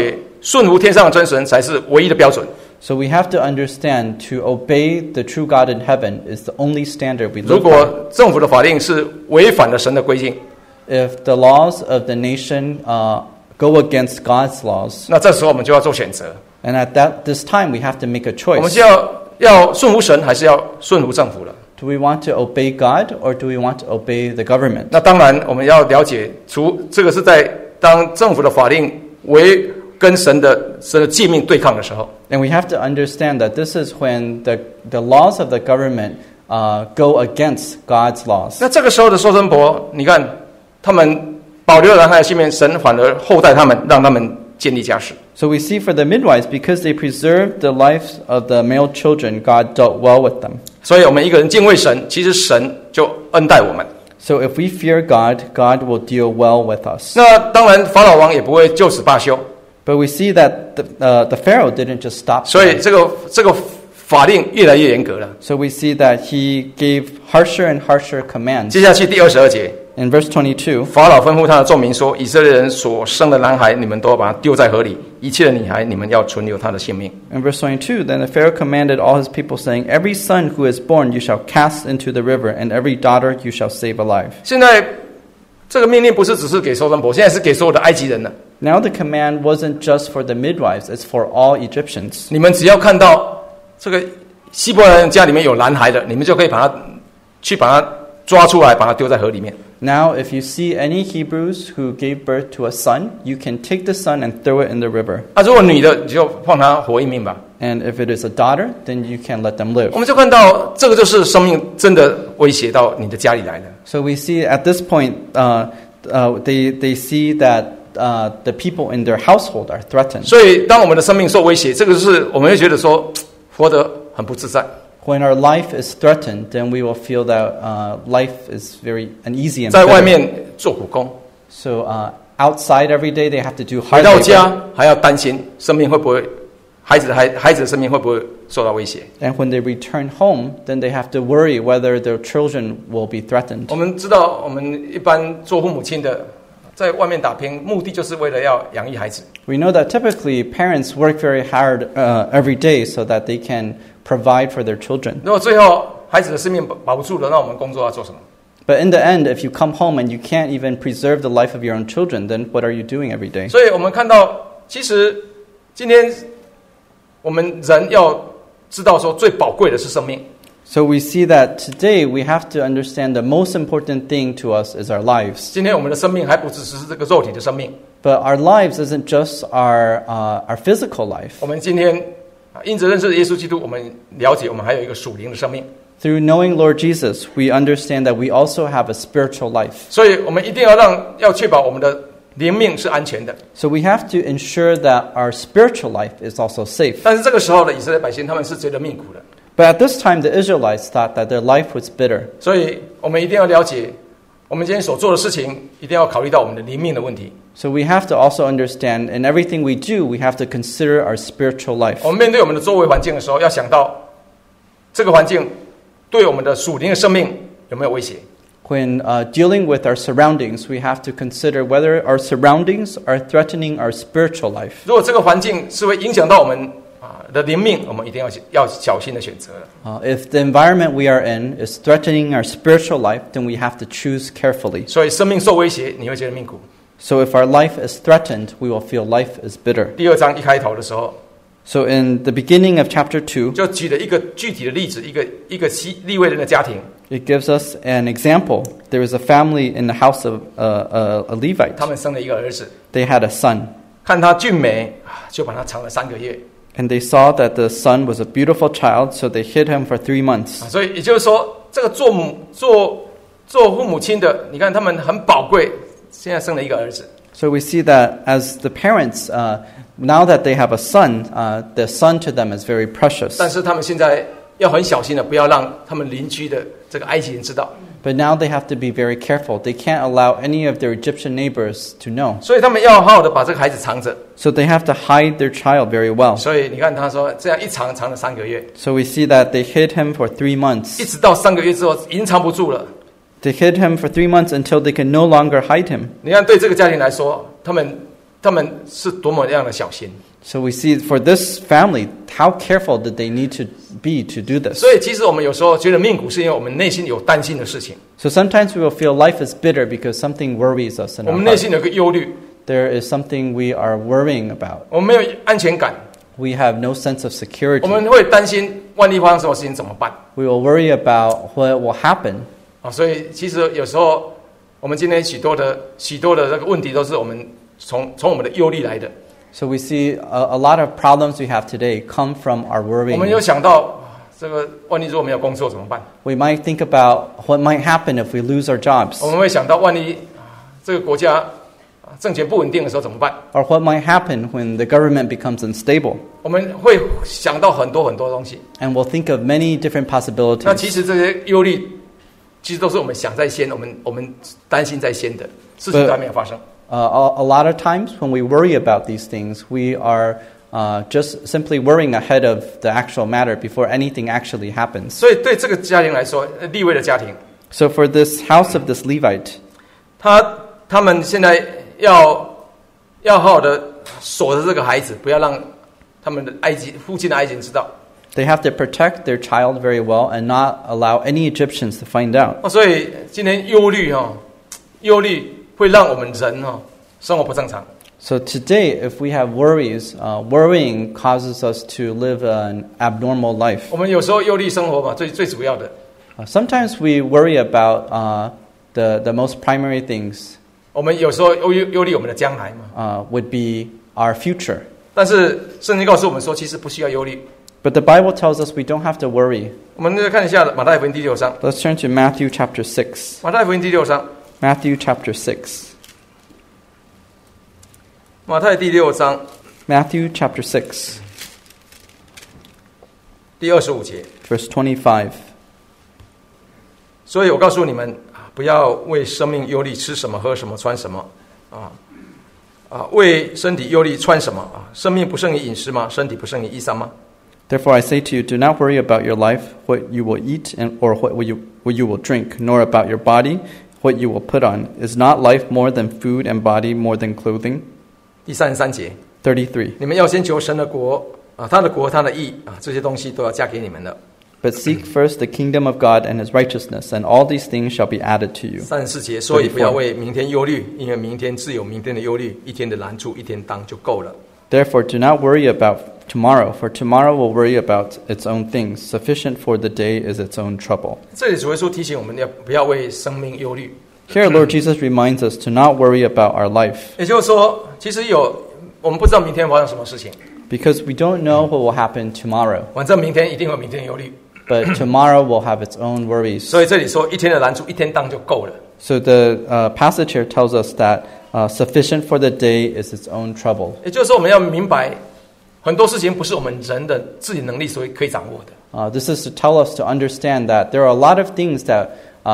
顺服天上的真神才是唯一的标准。 So we have to understand to obey the true God in heaven is the only standard we 如 live 果 by. 政府的法令是违反了神的规定， If the laws of the nation go against God's laws, 那这时候我们就要做选择， and at this time we have to make a 我们 choice. 就要顺服神，还是要顺服政府了？ Do we want to obey God or do we want to obey the government? 那当然，我们要了解，这个是在当政府的法令跟神的诫命对抗的时候， And we have to understand that this is when the laws of the government go against God's laws. 那这个时候的收生婆，你看他们保留了男孩的性命，神反而厚待他们，让他们建立家室。 So we see for the midwives, because they preserved the lives of the male children, God dealt well with them. 所以我们一个人敬畏神，其实神就恩待我们。 So if we fear God, God will deal well with us. 那当然，法老王也不会就此罢休， But we see that the Pharaoh didn't just stop 所以 there. 这个法令越来越严格了。 So we see that he gave harsher and harsher commands. 接下去第22节， In verse 22, 法老吩咐他的众民说：“以色列人所生的男孩，你们都要把他丢在河里；一切的女孩，你们要存留他的性命。” in verse 22, then the Pharaoh commanded all his people, saying, Every son who is born you shall cast into the river, and every daughter you shall save alive. 现在这个命令不是只是给收生婆，现在是给所有的埃及人了。 Now the command wasn't just for the midwives, it's for all Egyptians. 你们只要看到这个希伯来人家里面有男孩的，你们就可以把他抓出来，把他丢在河里面。 Now, if you see any Hebrews who gave birth to a son, you can take the son and throw it in the river. 如果女的，你就放她活一命吧。 And if it is a daughter, then you can let them live. 我们就看到这个就是生命真的威胁到你的家里来了。 So we see at this point, they see that the people in their household are threatened. 所以，当我们的生命受威胁，这个是我们会觉得说活得很不自在。 When our life is threatened, then we will feel that life is very uneasy and 在外 bitter. 面做苦工， So outside every day they have to do 回 hard 到 labor. 家还要担心生命会不会，孩子的生命会不会受到威胁。 And when they return home, then they have to worry whether their children will be threatened. 我们知道，我们一般做父母亲的，在外面打拼，目的就是为了要养育孩子。 We know that typically parents work very hard every day so that they can provide for their children. 如果最后孩子的生命保不住了，那我们工作要做什么？ But in the end, if you come home and you can't even preserve the life of your own children, then what are you doing every day? 所以我们看到，其实今天我们人要知道说，最宝贵的是生命。 So we see that today we have to understand the most important thing to us is our lives. 今天我们的生命还不只是这个肉体的生命， But our lives isn't just our physical life. 我们今天因着认识耶稣基督，我们了解我们还有一个属灵的生命。 Through knowing Lord Jesus, we understand that we also have a spiritual life. 所以我们一定要确保我们的灵命是安全的。 So we have to ensure that our spiritual life is also safe. 但是这个时候的以色列百姓，他们是觉得命苦的。 But at this time, the Israelites thought that their life was bitter. 所以我们一定要了解，我们今天所做的事情，一定要考虑到我们的灵命的问题。 So we have to also understand in everything we do, we have to consider our spiritual life. 我们面对我们的周围环境的时候，要想到这个环境对我们的属灵的生命有没有威胁。 When dealing with our surroundings, we have to consider whether our surroundings are threatening our spiritual life. 如果这个环境是会影响到我们的灵命，我们一定要小心的选择了。 If the environment we are in is threatening our spiritual life, then we have to choose carefully. 所以生命受威胁，你会觉得命苦。 So if our life is threatened, we will feel life is bitter. 第2章一开头的时候， So in the beginning of chapter 2, 就举了一个具体的例子，一个利未人的家庭， it gives us an example. There was a family in the house of a Levite. 他们生了一个儿子， They had a son. 看他俊美，就把他藏了3个月。 And they saw that the son was a beautiful child, so they hid him for 3 months. 所以也就是说，这个做父母亲的，你看他们很宝贵，现在生了一个儿子。 So we see that as the parents, now that they have a son, the son to them is very precious. 但是他们现在要很小心的，不要让他们邻居的这个埃及人知道。 But now they have to be very careful. They can't allow any of their Egyptian neighbors to know. 所以他们要好好的把这个孩子藏着。 So they have to hide their child very well. 所以你看他说，这样一藏了3个月， So we see that they hid him for 3 months. 一直到3个月之后，隐藏不住了。 They hid him for 3 months until they can no longer hide him. 你看，对这个家庭来说，他们是多么样的小心。 So we see for this family, how careful did they need to be to do this? 所以其实我们有时候觉得命苦，是因为我们内心有担心的事情， So sometimes we will feel life is bitter because something worries us in 我 our 们内 heart. 心有个忧虑， There is something we are worrying about. 我们没有安全感， We have no sense of 我 security. 们会担心万一发生什么事情怎么办 We will worry about what will happen. 啊？所以其实有时候我们今天许多的这个问题都是我们从我们的忧虑来的。 So we see a lot of problems we have today come from our 我们有 worrying. 想到这个万一如果没有工作怎么办？ We might think about what might happen if we lose our jobs, 我们会想到万一这个国家政权不稳定的时候怎么办？ or what might happen when the government becomes unstable. 我们会想到很多很多东西。 And we'll think of many different 那 possibilities. 其实这些忧虑，其实都是我们想在先，我们担心在先的事情都还没有发生。 A lot of times when we worry about these things, we are just simply worrying ahead of the actual matter before anything actually happens. 所以对这个家庭来说，利未的家庭， So for this house of this Levite, 他们现在要好好的锁着这个孩子，不要让他们的父亲的埃及人知道。 they have to protect their child very well and not allow any Egyptians to find out. 所以今天忧虑会让我们人生活不正常。 So today, if we have worries, worrying causes us to live an abnormal life. 我们有时候忧虑生活嘛，最主要的， Sometimes we worry about the most primary things 我们有时候忧虑我们的将来嘛。 would be our future. 但是圣经告诉我们说，其实不需要忧虑。 But the Bible tells us we don't have to worry. 我们再看一下马太福音第6章， Let's turn to Matthew chapter 6. 马太福音第6章， Matthew chapter 6. 马太第6章 Matthew chapter 6, 第25节。 verse 25. 所以我告诉你们，不要为生命忧虑，吃什么，喝什么，穿什么，为身体忧虑，穿什么啊？生命不胜于饮食吗？身体不胜于衣裳吗？ Therefore I say to you, do not worry about your life, what you will eat or what you will drink, nor about your body, what you will put on. Is not life more than food and body more than clothing? 第33节， 33. 你们要先求神的国他的国，他的义这些东西都要加给你们的。 But seek first the kingdom of God and his righteousness, and all these things shall be added to you. 34节，所以不要为明天忧虑，因为明天自有明天的忧虑，一天的难处一天当就够了。 Therefore do not worry about tomorrow, for tomorrow will worry about its own things. Sufficient for the day is its own trouble. 这里主耶稣提醒我们不要为生命忧虑。 Here Lord Jesus reminds us to not worry about our life, 也就是说，其实我们不知道明天发生什么事情， because we don't know what will happen tomorrow. 反正明天一定有明天的忧虑。 But tomorrow will have its own worries. 所以这里说一天的难处一天当就够了。 So the passage here tells us that sufficient for the day is its own trouble. 也就是说，我们要明白，很多事情不是我们人的自己能力所以可以掌握的。 This is to tell us to understand that there are a lot of things that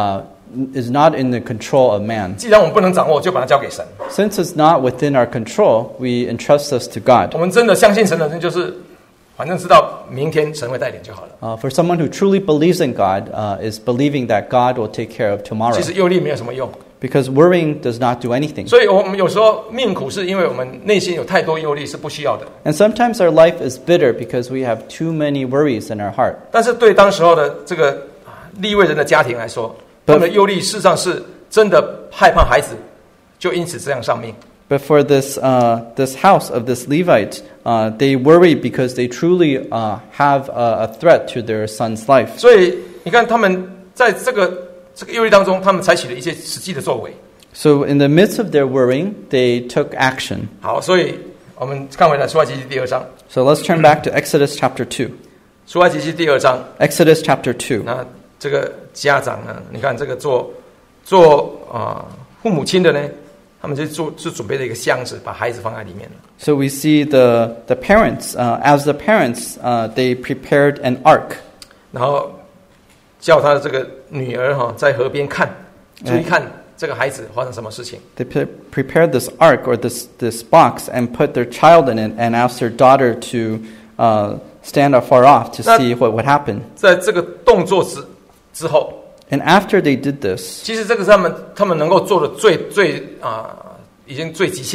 is not in the control of man. 既然我们不能掌握，就把它交给神。 Since it's not within our control, we entrust this to God. 我们真的相信神的人，就是反正知道明天神会带领就好了。 For someone who truly believes in God, is believing that God will take care of tomorrow. 其实忧虑没有什么用， Because worrying does not do anything. 所以我们有时候命苦，是因为我们内心有太多忧虑是不需要的。 And sometimes our life is bitter because we have too many worries in our heart. 但是对当时候的这个利未人的家庭来说，他们的忧虑事实上是真的害怕孩子，就因此这样丧命。 But for this house of this Levite, they worry because they truly have a threat to their son's life. 所以你看，他们在这个忧虑当中，他们采取了一些实际的作为。 So in the midst of their worrying, they took action. 好，所以我们看回来出埃及记第2章。 So let's turn back to Exodus chapter 2. 出埃及记第2章， Exodus chapter 2. 那这个家长呢，你看这个做父母亲的呢，他们就准备了一个箱子，把孩子放在里面了。 So we see the parents, as the parents, they prepared an ark. 然后叫他的这个女儿在河边看，注意看这个孩子发生什么事情。 They prepared this ark or this box and put their child in it and asked their daughter to stand afar off to see what would happen. 在这个动作之后， And after they did this, 其实这个是他们能够做的已经最极限了。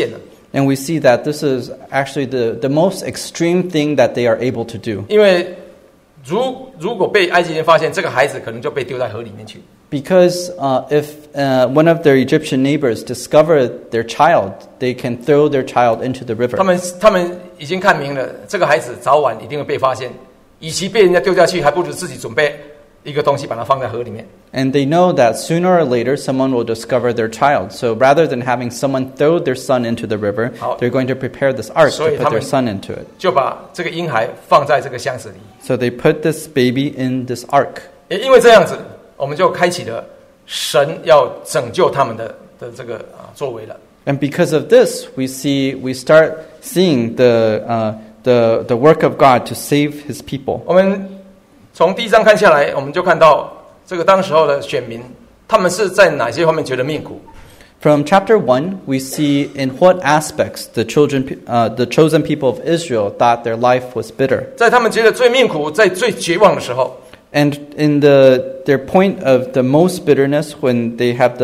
And we see that this is actually the most extreme thing that they are able to do. 因为如果被埃及人发现，这个孩子可能就被丢在河里面去。 Because if one of their Egyptian neighbors discover their child, they can throw their child into the river. 他们已经看明了，这个孩子早晚一定会被发现，与其被人家丢下去，还不如自己准备一个东西把它放在河里面。 And they know that sooner or later someone will discover their child. So rather than having someone throw their son into the river, they're going to prepare this ark to put their son into it. 就把这个婴孩放在这个箱子里。 So they put this baby in this ark. 也因为这样子，我们就开启了神要拯救他们的这个作为了。 And because of this, we start seeing the work of God to save His people. 我们从第一章看下来，我们就看到这个当时候的选民，他们是在哪些方面觉得命苦？ From chapter 1, we see in what aspects the chosen people of Israel thought their life was bitter. 在他们觉得最命苦、在最绝望的时候， And in their point of the most bitterness, when they have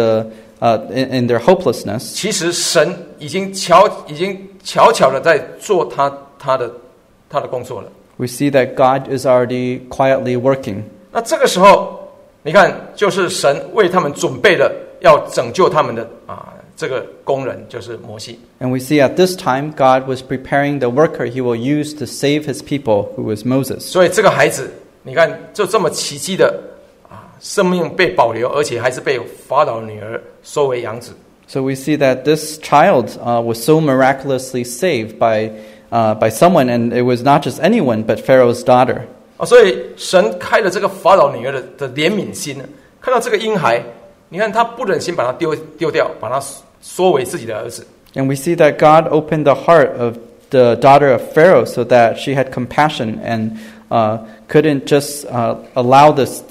in their hopelessness, 其实神已经悄悄的在做他的工作了。 we see that God is already quietly working. 那这个时候，你看，就是神为他们准备了要拯救他们的这个工人，就是摩西。 And we see at this time, God was preparing the worker He will use to save His people, who was Moses. 所以这个孩子，你看，就这么奇迹的生命被保留，而且还是被法老女儿收为养子。 So we see that this child was so miraculously saved by someone, and it was not just anyone, but Pharaoh's daughter. 所以神开了这个法老女儿的怜悯心，看到这个婴孩，你看他不忍心把他丢掉，把他缩为自己的儿子。 And we see that God opened the heart of the daughter of Pharaoh so that she had compassion and couldn't just allow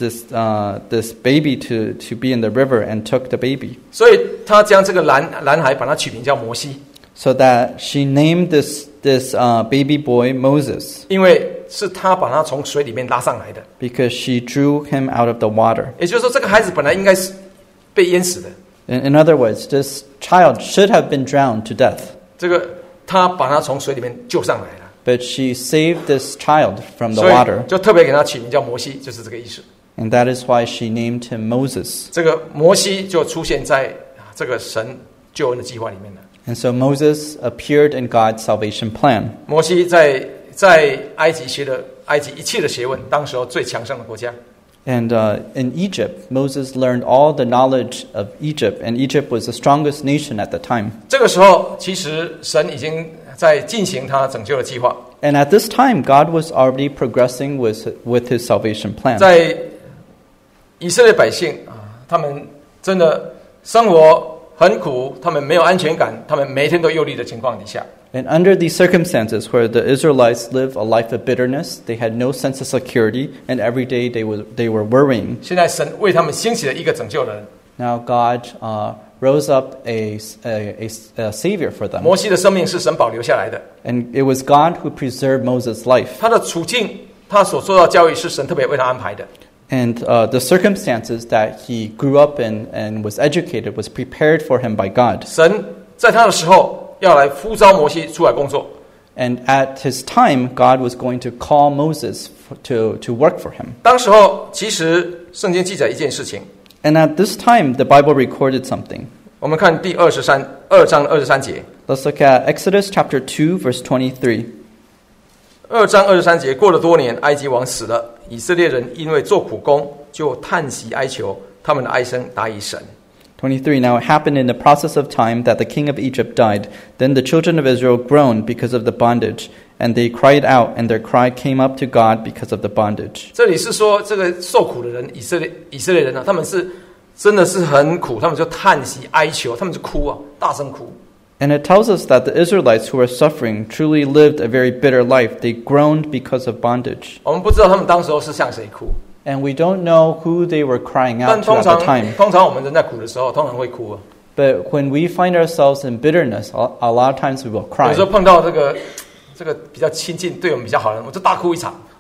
this baby to be in the river, and took the baby. 所以他将这个男孩把他取名叫摩西， So that she named this baby boy Moses, 因为是他把他从水里面拉上来的。 because she drew him out of the water. 也就是说，这个孩子本来应该是被淹死的， In other words, this child should have been drowned to death. 这个他把他从水里面救上来了。 But she saved this child from the 所以 water, 就特别给他取名叫摩西，就是这个意思。 and that is why she named him Moses. 这个摩西就出现在这个神救恩的计划里面了。 And so Moses appeared in God's salvation plan. 摩西在埃及学了埃及一切的学问，当时候最强盛的国家。 And in Egypt, Moses learned all the knowledge of Egypt, and Egypt was the strongest nation at the time. 这个时候，其实神已经在进行他拯救的计划。 And at this time, God was already progressing with His salvation plan. 在以色列百姓他们真的生活很苦，他们没有安全感，他们每天都忧虑的情况底下， And under these circumstances where the Israelites lived a life of bitterness, they had no sense of security, and every day they were worrying. 现在神为他们兴起了一个拯救的人， Now God rose up a savior for them. 摩西的生命是神保留下来的， And it was God who preserved Moses' life. 他的处境，他所受到教育是神特别为他安排的。 And the circumstances that he grew up in and was educated was prepared for him by God. 神在他的时候要来呼召摩西出来工作， And at his time, God was going to call Moses to work for him. 当时候其实圣经记载一件事情， And at this time, the Bible recorded something. 我们看2章23节。 Let's look at Exodus chapter 2, verse 23. 2章23节，过了多年，埃及王死了，以色列人因为做苦工，就叹息哀求，他们的哀声达于神。 23. Now it happened in the process of time that the king of Egypt died. Then the children of Israel groaned because of the bondage, and they cried out, and their cry came up to God because of the bondage. 这里是说，这个受苦的人，以色列人他们是真的是很苦，他们就叹息哀求，他们就哭大声哭。 And it tells us that the Israelites who were suffering truly lived a very bitter life. They groaned because of bondage. 我们不知道他们当时候是向谁哭， And we don't know who they were crying 但 out to at the time. 通常我们人在苦的时候，通常会哭 But when we find ourselves in bitterness, a lot of times we will 有 cry. 时候碰到这个比较亲近、对我们比较好的人，我就大哭一场。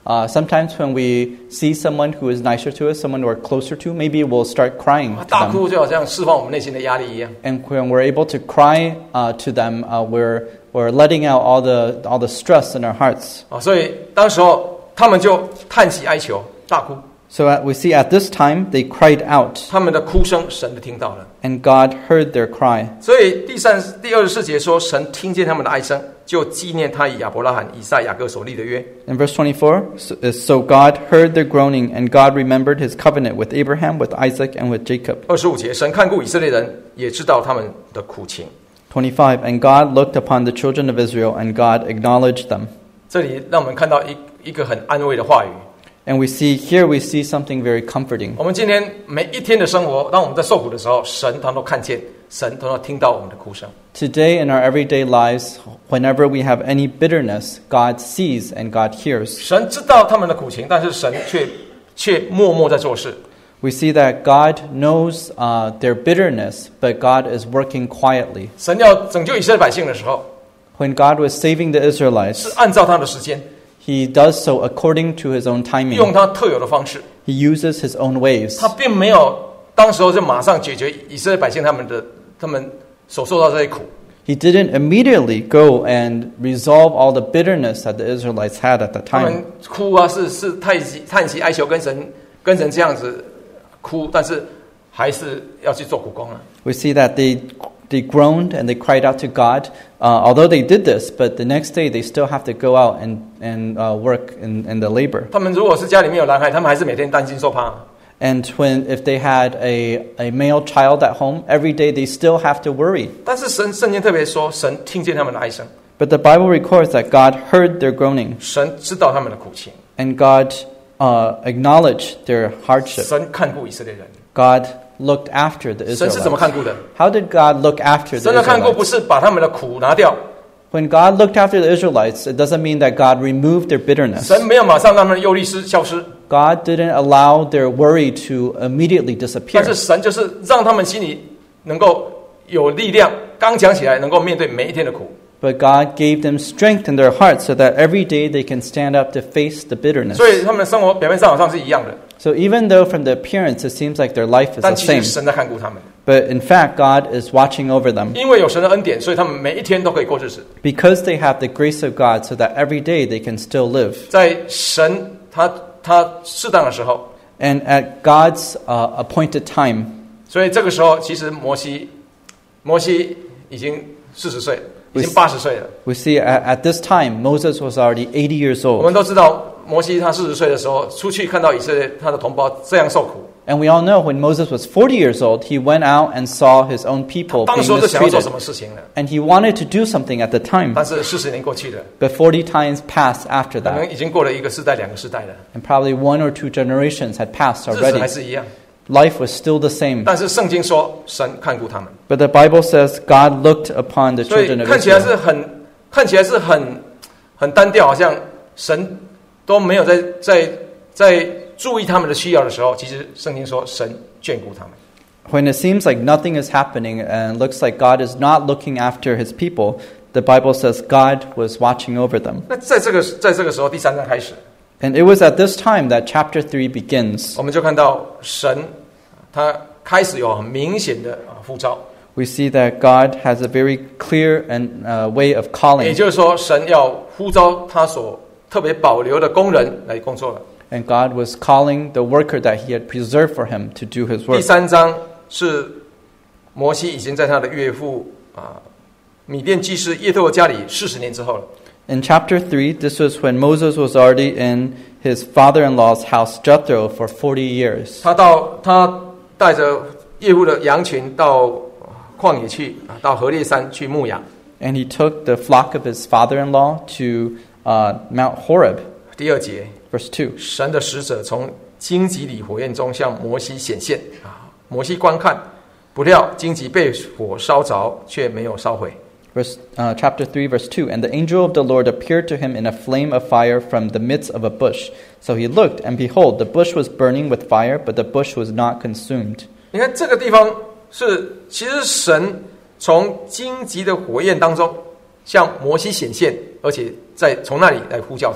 Sometimes when we see someone who is nicer to us, someone we're closer to, maybe we'll start crying to 大 them. 哭就好像释放我们内心的压力一样。 And when we're able to cry to them, we're letting out all the stress in our hearts. 所以当时候他们就叹息哀求，大哭。 So we see at this time they cried out, 他们的哭声，神都听到了。 and God heard their cry. 所以第24节说，神听见他们的哀声，就纪念他与亚伯拉罕、以撒、雅各所立的约。 In verse 24, so God heard their groaning, and God remembered his covenant with Abraham, with Isaac, and with Jacob. 25节，神看顾以色列人，也知道他们的苦情。 25, and God looked upon the children of Israel, and God acknowledged them. 这里让我们看到一个很安慰的话语。 And we see something very comforting. 我们今天每一天的生活，当我们在受苦的时候，神他都看见，神他都听到我们的哭声。 Today in our everyday lives, whenever we have any bitterness, God sees and God hears. 神知道他们的苦情，但是神却默默在做事。 We see that God knows their bitterness, but God is working quietly. 神要拯救以色列百姓的时候， When God was saving the 是 Israelites, 按照他的时间， He does so according to His own 用 timing. 他特有的方式。 He uses His own ways. 他并没有当时候就马上解决以色列百姓他们所受到这些苦。 He didn't immediately go and resolve all the bitterness that the Israelites had at the 他们 time. 哭啊，是叹息哀求，跟神这样子哭，但是还是要去做苦工啊。 We see that they groaned and they cried out to God. Although they did this, but the next day they still have to go out and work in the labor. 他们如果是家里面有男孩，他们还是每天担惊受怕。 And if they had a male child at home, every day they still have to worry. 但是圣经特别说，神听见他们的哀声， But the Bible records that God heard their groaning 神知道他们的苦情， and God acknowledged their hardship. 神看顾以色列人。 God looked after the 神是怎么 Israelites. 看顾的？ How did God look after the 神的看顾 Israelites? 不是把他们的苦拿掉， When God looked after the Israelites, it doesn't mean that God removed their bitterness. 神没有马上让他们的忧虑消失， God didn't allow their worry to immediately 但 disappear. 是神就是让他们心里能够有力量，刚强起来，能够面对每一天的苦。 But God gave them strength in their hearts so that every day they can stand up to face the bitterness. 所以他们的生活表面上好像是一样的， So even though from the appearance it seems like their life is 但 the 其实 same, 神在看顾他们。 but in fact God is watching over them 因为有神的恩典，所以他们每一天都可以过日子。 because they have the grace of God so that every day they can still live. 在神他适当的时候， And at God's appointed time, 所以这个时候其实摩西已经40岁，已经80岁了。 we see at this time Moses was already 80 years 我们 old. 都知道，摩西他40岁的时候出去看到以色列他的同胞这样受苦， And we all know when Moses was 40 years old, he went out and saw his own people 当 being 时候就想要做 mistreated. 什么事情了。 And he wanted to do something at the time. 但是40年过去了， But 40 times passed after 可能 that. 已经过了一个世代、两个世代了， And probably 1 or 2 generations had passed 日子还 already. 是一样。 Life was still the same. 但是圣经说，神看顾他们， But the Bible says God looked upon the 所以 children of 看起来 Israel. 是很单调，好像神都没有在注意他们的需要的时候，其实圣经说神眷顾他们。 When it seems like nothing is happening and looks like God is not looking after his people, the Bible says God was watching over them. 那在这个时候，第3章开始， And it was at this time that chapter 3 begins. 我们就看到神他开始有很明显的呼召， We see that God has a very clear and way of 也 calling. 就是说，神要呼召他所特别保留的工人来工作了。 And God was calling the worker that he had preserved for him to do his 第 work. 3章是摩西已经在他的岳父米甸祭司叶忒的家里40年之后了。 In chapter 3, this was when Moses was already in his father-in-law's house, Jethro, for 40 years. 他带着岳父的羊群到旷野去，到何烈山去牧羊。 And he took the flock of his father-in-law to Mount Horeb. 第2节， Verse 2. 神的使者从荆棘里火焰中向摩西显现，摩西观看，不料荆棘被火烧着，却没有烧毁。 Chapter 3, verse 2. And the angel of the Lord appeared to him in a flame of fire from the midst of a bush. So he looked, and behold, the bush was burning with fire, but the bush was not consumed. 你看这个地方其实神从荆棘的火焰当中向摩西显现，而且从那里来呼叫他。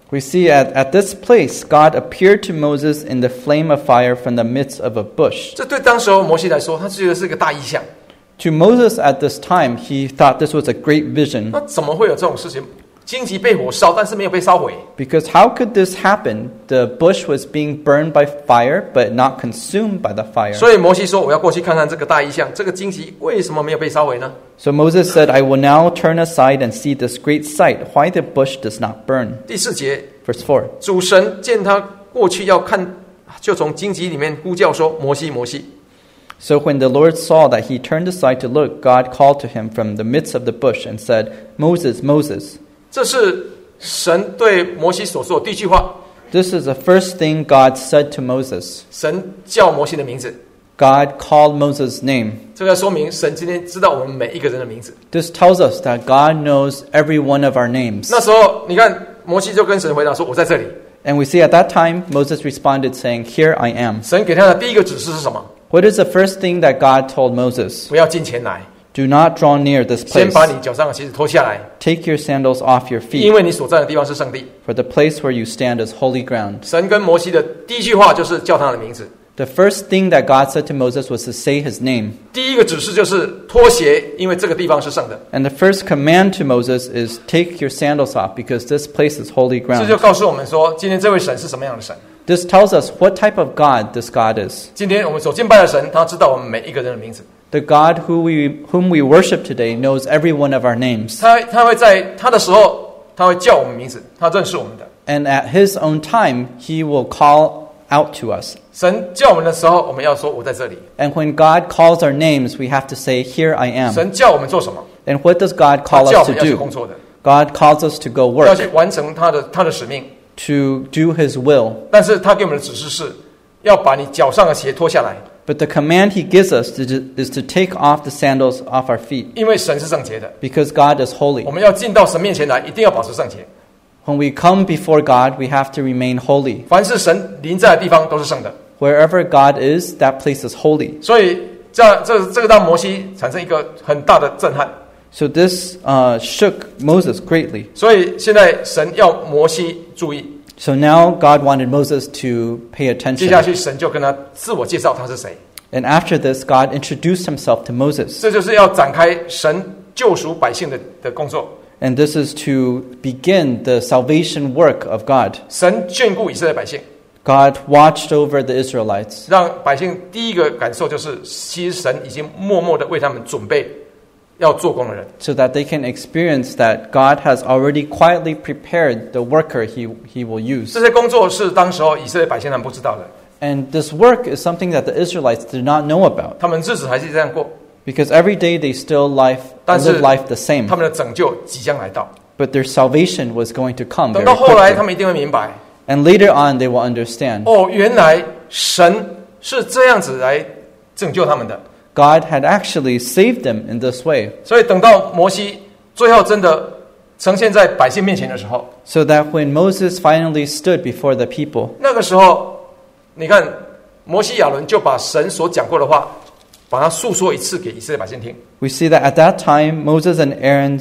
We see at this place, God appeared to Moses in the flame of fire from the midst of a bush. 这对当时候摩西来说，他觉得是一个大异象。 To Moses at this time, he thought this was a great vision. 那怎么会有这种事情？荆棘被火烧，但是没有被烧毁。 Because how could this happen? The bush was being burned by fire, but not consumed by the fire. 所以摩西说：“我要过去看看这个大异象，这个荆棘为什么没有被烧毁呢？” So Moses said, I will now turn aside and see this great sight, why the bush does not burn. 第4节， Verse 4. 主神见他过去要看，就从荆棘里面呼叫说：“摩西，摩西。” So when the Lord saw that he turned aside to look, God called to him from the midst of the bush and said, Moses, Moses. 这是神对摩西所说的第一句话。 This is the first thing God said to Moses. 神叫摩西的名字， God called Moses' name. 这个说明神今天知道我们每一个人的名字。 This tells us that God knows every one of our names. 那时候，你看摩西就跟神回答说：“我在这里。 And we see at that time, Moses responded saying, Here I am. ” 神给他的第一个指示是什么？ What is the first thing that God told Moses? 不要近前来， Do not draw near this 先 place. 把你脚上的鞋子脱下来， Take your sandals off your 因 feet, 为你所在的地方是圣地。 for the place where you stand is holy ground. 神跟摩西的第一句话就是叫他的名字， The first thing that God said to Moses was to say his name. 第一个指示就是脱鞋，因为这个地方是圣的。 And the first command to Moses is take your sandals off because this place is holy 这就 ground. 告诉我们说，今天这位神是什么样的神？ This tells us what type of God this God is. 今天我们所敬拜的神，他知道我们每一个人的名字， The God whom we worship today knows every one of our names. 他会在他的时候，他会叫我们名字，他认识我们的。 And at his own time, he will call out to us. 神叫我们的时候，我们要说我在这里。 And when God calls our names, we have to say, Here I am. 神叫我们做什么？ And what does God 他 call 叫我 us 们 to 要去工 do? 作的， God calls us to go 要 work, 去完成他的使命。 to do his will. 但是他给我们的指示是，要把你脚上的鞋脱下来， But the command he gives us is to take off the sandals off our feet, 因为神是圣洁的。 because God is holy. 我们要进到神面前来，一定要保持圣洁。 When we come before God, we have to remain holy. 凡是神临在的地方都是圣的， Wherever God is, that place is holy. 所以这个让摩西产生一个很大的震撼。 So this shook Moses greatly. 所以现在神要摩西注意， So now God wanted Moses to pay 接下 attention. 去神就跟他自我介绍他是谁， And after this, God introduced himself to Moses. 这就是要展开神救赎百姓的工作。 And this is to begin the salvation work of God. 神眷顾以色列百姓， God watched over the Israelites. 让百姓第一个感受就是，其实神已经默默的为他们准备要做工的人。 So that they can experience that God has already quietly prepared the worker he will use. 这些工作是当时候以色列百姓他们不知道的， And this work is something that the Israelites did not know about. 他们日子还是这样过， Because every day they still live 但是 life the same. 他们的拯救即将来到。 But their salvation was going to come 等 very 到后来，他 quickly. 们一定会明白， And later on they will understand. 哦，原来神是这样子来拯救他们的。 God had actually saved them in this way. 所以等到摩西最后真的呈现在百姓面前的时候， So that when Moses finally stood before the people, 那个时候，你看摩西亚伦就把神所讲过的话，把它述说一次给以色列百姓听。 we see that at that time Moses and Aaron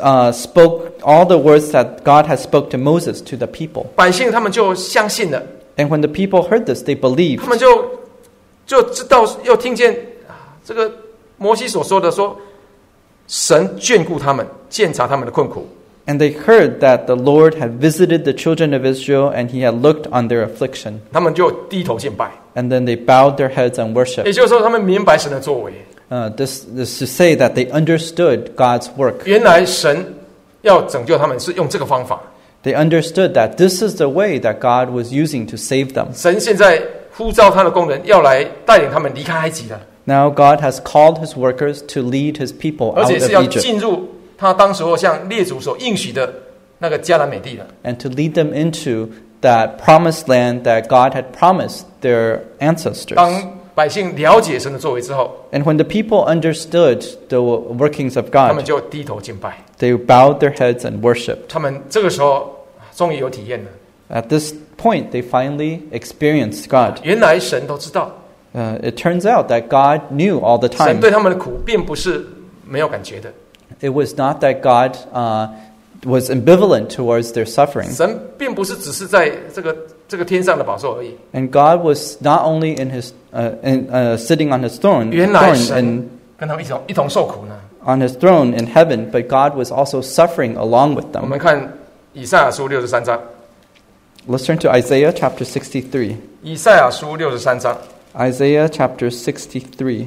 spoke all the words that God had spoke to Moses to the people. 百姓他们就相信了， And when the people heard this, they 他 believed. 们就知道又听见这个摩西所说的说，神眷顾他们，鉴察他们的困苦。 And they heard that the Lord had visited the children of Israel and he had looked on their affliction. 他们就低头敬拜， And then they bowed their heads and 也 worshiped. 就是说，他们明白神的作为。 This is to say that they understood God's work. 原来神要拯救他们是用这个方法。 They understood that this is the way that God was using to save them. 神现在呼召他的工人要来带领他们离开埃及的， Now God has called his workers to lead his people 而 out 且 of 是要 Egypt 进入他当时候向列祖所应许的那个迦南美地的。 and to lead them into that promised land that God had promised their ancestors. 当百姓了解神的作为之后， And when the people understood the workings of 他们 God, 就低头敬拜。 they bowed their heads and worshiped. 他们这个时候终于有体验了， At this point, they finally experienced God. 原来神都知道， It turns out that God knew all the 神 time. 对他们的苦并不是没有感觉的， It was not that God was ambivalent towards their suffering. 神并不是只是在这个天上的宝座而已。 And God was not only in his sitting on his throne, 原来 and 神跟他们一同受苦呢。 on his throne in heaven, but God was also suffering along with 我 them. 们看以赛亚书63章， Let's turn to Isaiah chapter 63. 以赛亚书63章 Isaiah chapter 63,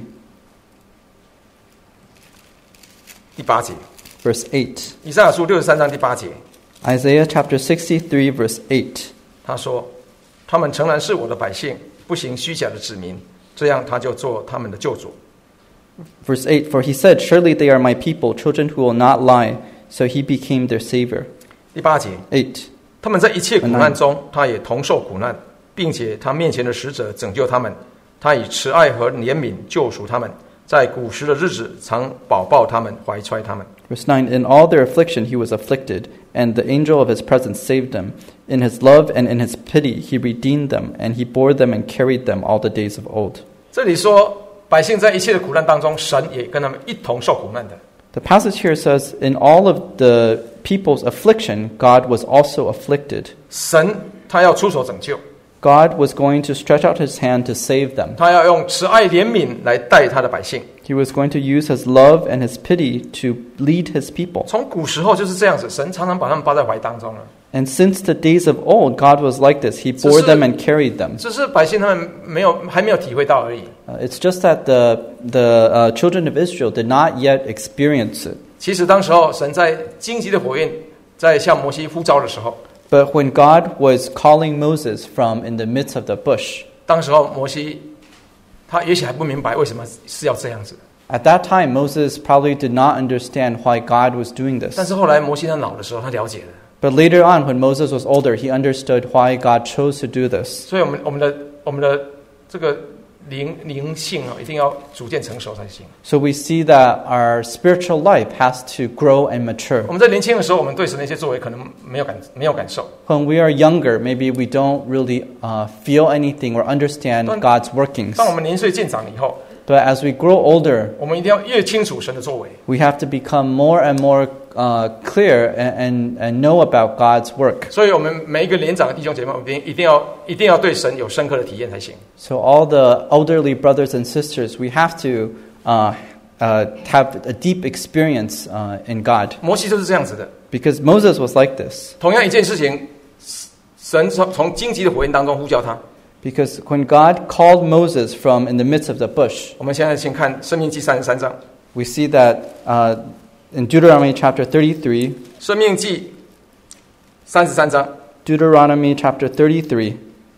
第8节。 verse 8. 以赛亚书63章第8节， Isaiah chapter 63, verse 8. 他说：“他们诚然是我的百姓，不行虚假的指明，这样他就做他们的救主。” Verse 8, For he said, Surely they are my people, children who will not lie. So he became their savior. 第8节， 8. 他们在一切苦难中，他也同受苦难，并且他面前的使者拯救他们，他以慈爱和怜悯救赎他们，在古时的日子常保抱他们，怀揣他们。 Verse 9, In all their affliction he was afflicted, and the angel of his presence saved them. In his love and in his pity he redeemed them, and he bore them and carried them all the days of old. 这里说，百姓在一切的苦难当中，神也跟他们一同受苦难的。 The passage here says, In all of the people's affliction, God was also afflicted. 神他要出手拯救， God was going to stretch out his hand to save them. 他要用慈爱怜悯来带他的百姓。 He was going to use his love and his pity to lead his people. 从古时候就是这样子，神常常把他们抱在怀当中了。 And since the days of old, God was like this. He bore them and carried them. 只是百姓他们还没有体会到而已。 It's just that the children of Israel did not yet experience it. 其实当时候神在荆棘的火焰在向摩西呼召的时候， But when God was calling Moses from in the midst of the bush, 当时候摩西他也许还不明白为什么是要这样子， at that time Moses probably did not understand why God was doing 但 this. 是后来摩西他老的时候，他了解了。 But later on, when Moses was older, he understood why God chose to do this. 所以我们的这个灵性啊，一定要逐渐成熟才行。 So we see that our spiritual life has to grow and mature. 我们在年轻的时候，我们对神的一些作为可能没有感受。 When we are younger, maybe we don't really feel anything or understand God's workings. 当我们年岁渐长以后， But as we grow older, 我们一定要越清楚神的作为。 we have to become more and more clear and know about God's work. 所以，我们每一个年长的弟兄姐妹，我们一定要对神有深刻的体验才行。 So all the elderly brothers and sisters, we have to have a deep experience in God. 摩西就是这样子的。 Because Moses was like this. 同样一件事情，神从荆棘的火焰当中呼叫他。 Because when God called Moses from in the midst of the bush, 我们现在先看申命记33章。 we see that in Deuteronomy chapter 33, 申命记33章， Deuteronomy chapter 33,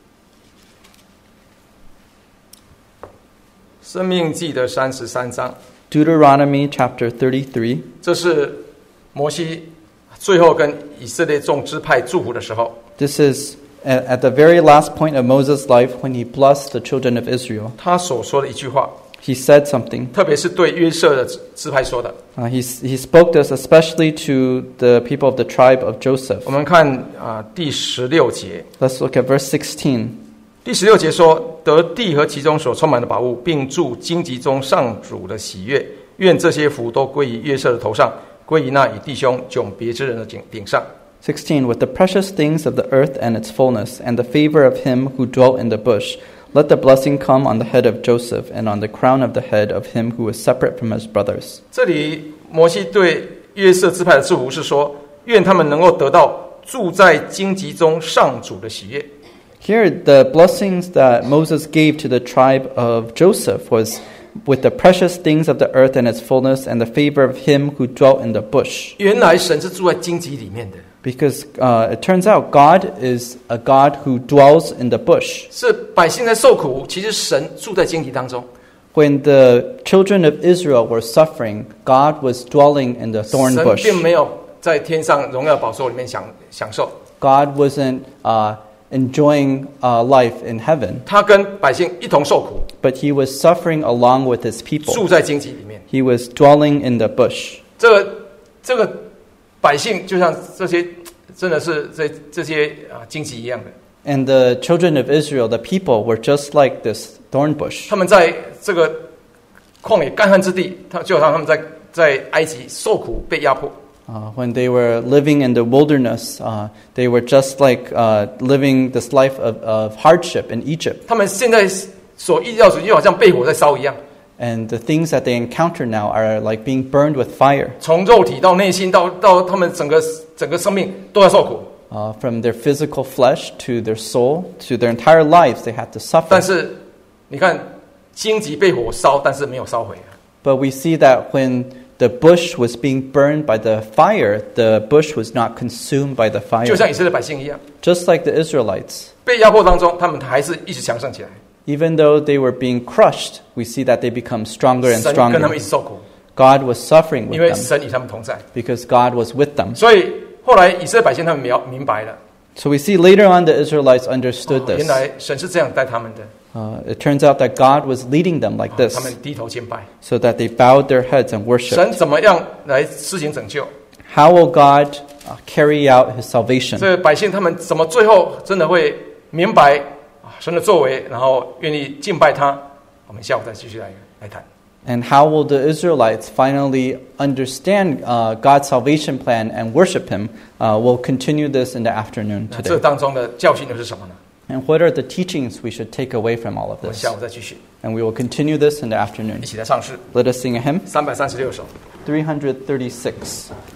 申命记的33章， Deuteronomy chapter 33. 这是摩西最后跟以色列众支派祝福的时候， This is at the very last point of Moses' life when he blessed the children of Israel. 他所说的一句话， He said something. 特别是对约瑟的支派说的。 He spoke this especially to the people of the tribe of Joseph. 我们看第16节， Let's look at verse 16. 第16节说：“得地和其中所充满的宝物，并住荆棘中上主的喜悦，愿这些福都归于约瑟的头上，归于那以弟兄迥别之人的顶上。” 16. With the precious things of the earth and its fullness, and the favor of him who dwelt in the bush, let the blessing come on the head of Joseph, and on the crown of the head of him who was separate from his brothers. 这里摩西对约瑟支派的祝福是说：愿他们能够得到住在荆棘中上主的喜悦。 Here, the blessings that Moses gave to the tribe of Joseph was with the precious things of the earth and its fullness, and the favor of him who dwelt in the bush. 原来神是住在荆棘里面的， Because it turns out God is a God who dwells in the bush. 是百姓在受苦，其实神住在荆棘当中。 When the children of Israel were suffering, God was dwelling in the thorn 神 bush. 并没有在天上荣耀宝座里面享受， God wasn't enjoying life in heaven, 他跟百姓一同受苦， but he was suffering along with his people. 住在荆棘里面。 He was dwelling in the bush. 这个百姓就像这些，真的是这些荆棘一样的。 And the children of Israel, the people, were just like this thorn bush. 他们在这个旷野干旱之地，就好像他们在埃及受苦被压迫。 When they were living in the wilderness, they were just like living this life of hardship in Egypt. 他们现在所遇到的就好像被火在烧一样。 And the things that they encounter now are like being burned with fire. 从肉体到内心到他们整个生命都要受苦。 From their physical flesh to their soul to their entire lives, they had to suffer. 但是你看，荆棘被火烧，但是没有烧毁。 But we see that when the bush was being burned by the fire, the bush was not consumed by the fire. 就像以色列百姓一样， Just like the Israelites. 被压迫当中，他们还是一直强盛起来。 Even though they were being crushed, we see that they become stronger and 神跟他们 stronger. 一起受苦， God was suffering 因 with 为 them 神与他们同在。 because God was with them. 所以后来以色列百姓他们明白了， So we see later on the Israelites understood 原 this. 来神是这样带他们的， It turns out that God was leading them like 他 this 们低头敬拜。 so that they bowed their heads and worshiped. 神怎么样来施行拯救？ How will God carry out his salvation? 这百姓他们怎么最后真的会明白神的作为，然后愿意敬拜他？我们下午再继续来谈。 And how will the Israelites finally understand God's salvation plan and worship him? We'll continue this in the afternoon 那这 today. 当中的教训又是什么呢？ And what are the teachings we should take away from all of 我们 this? 下午再继续 And we will continue this in the afternoon. 一起来唱诗 Let us sing a hymn, 336首。 336.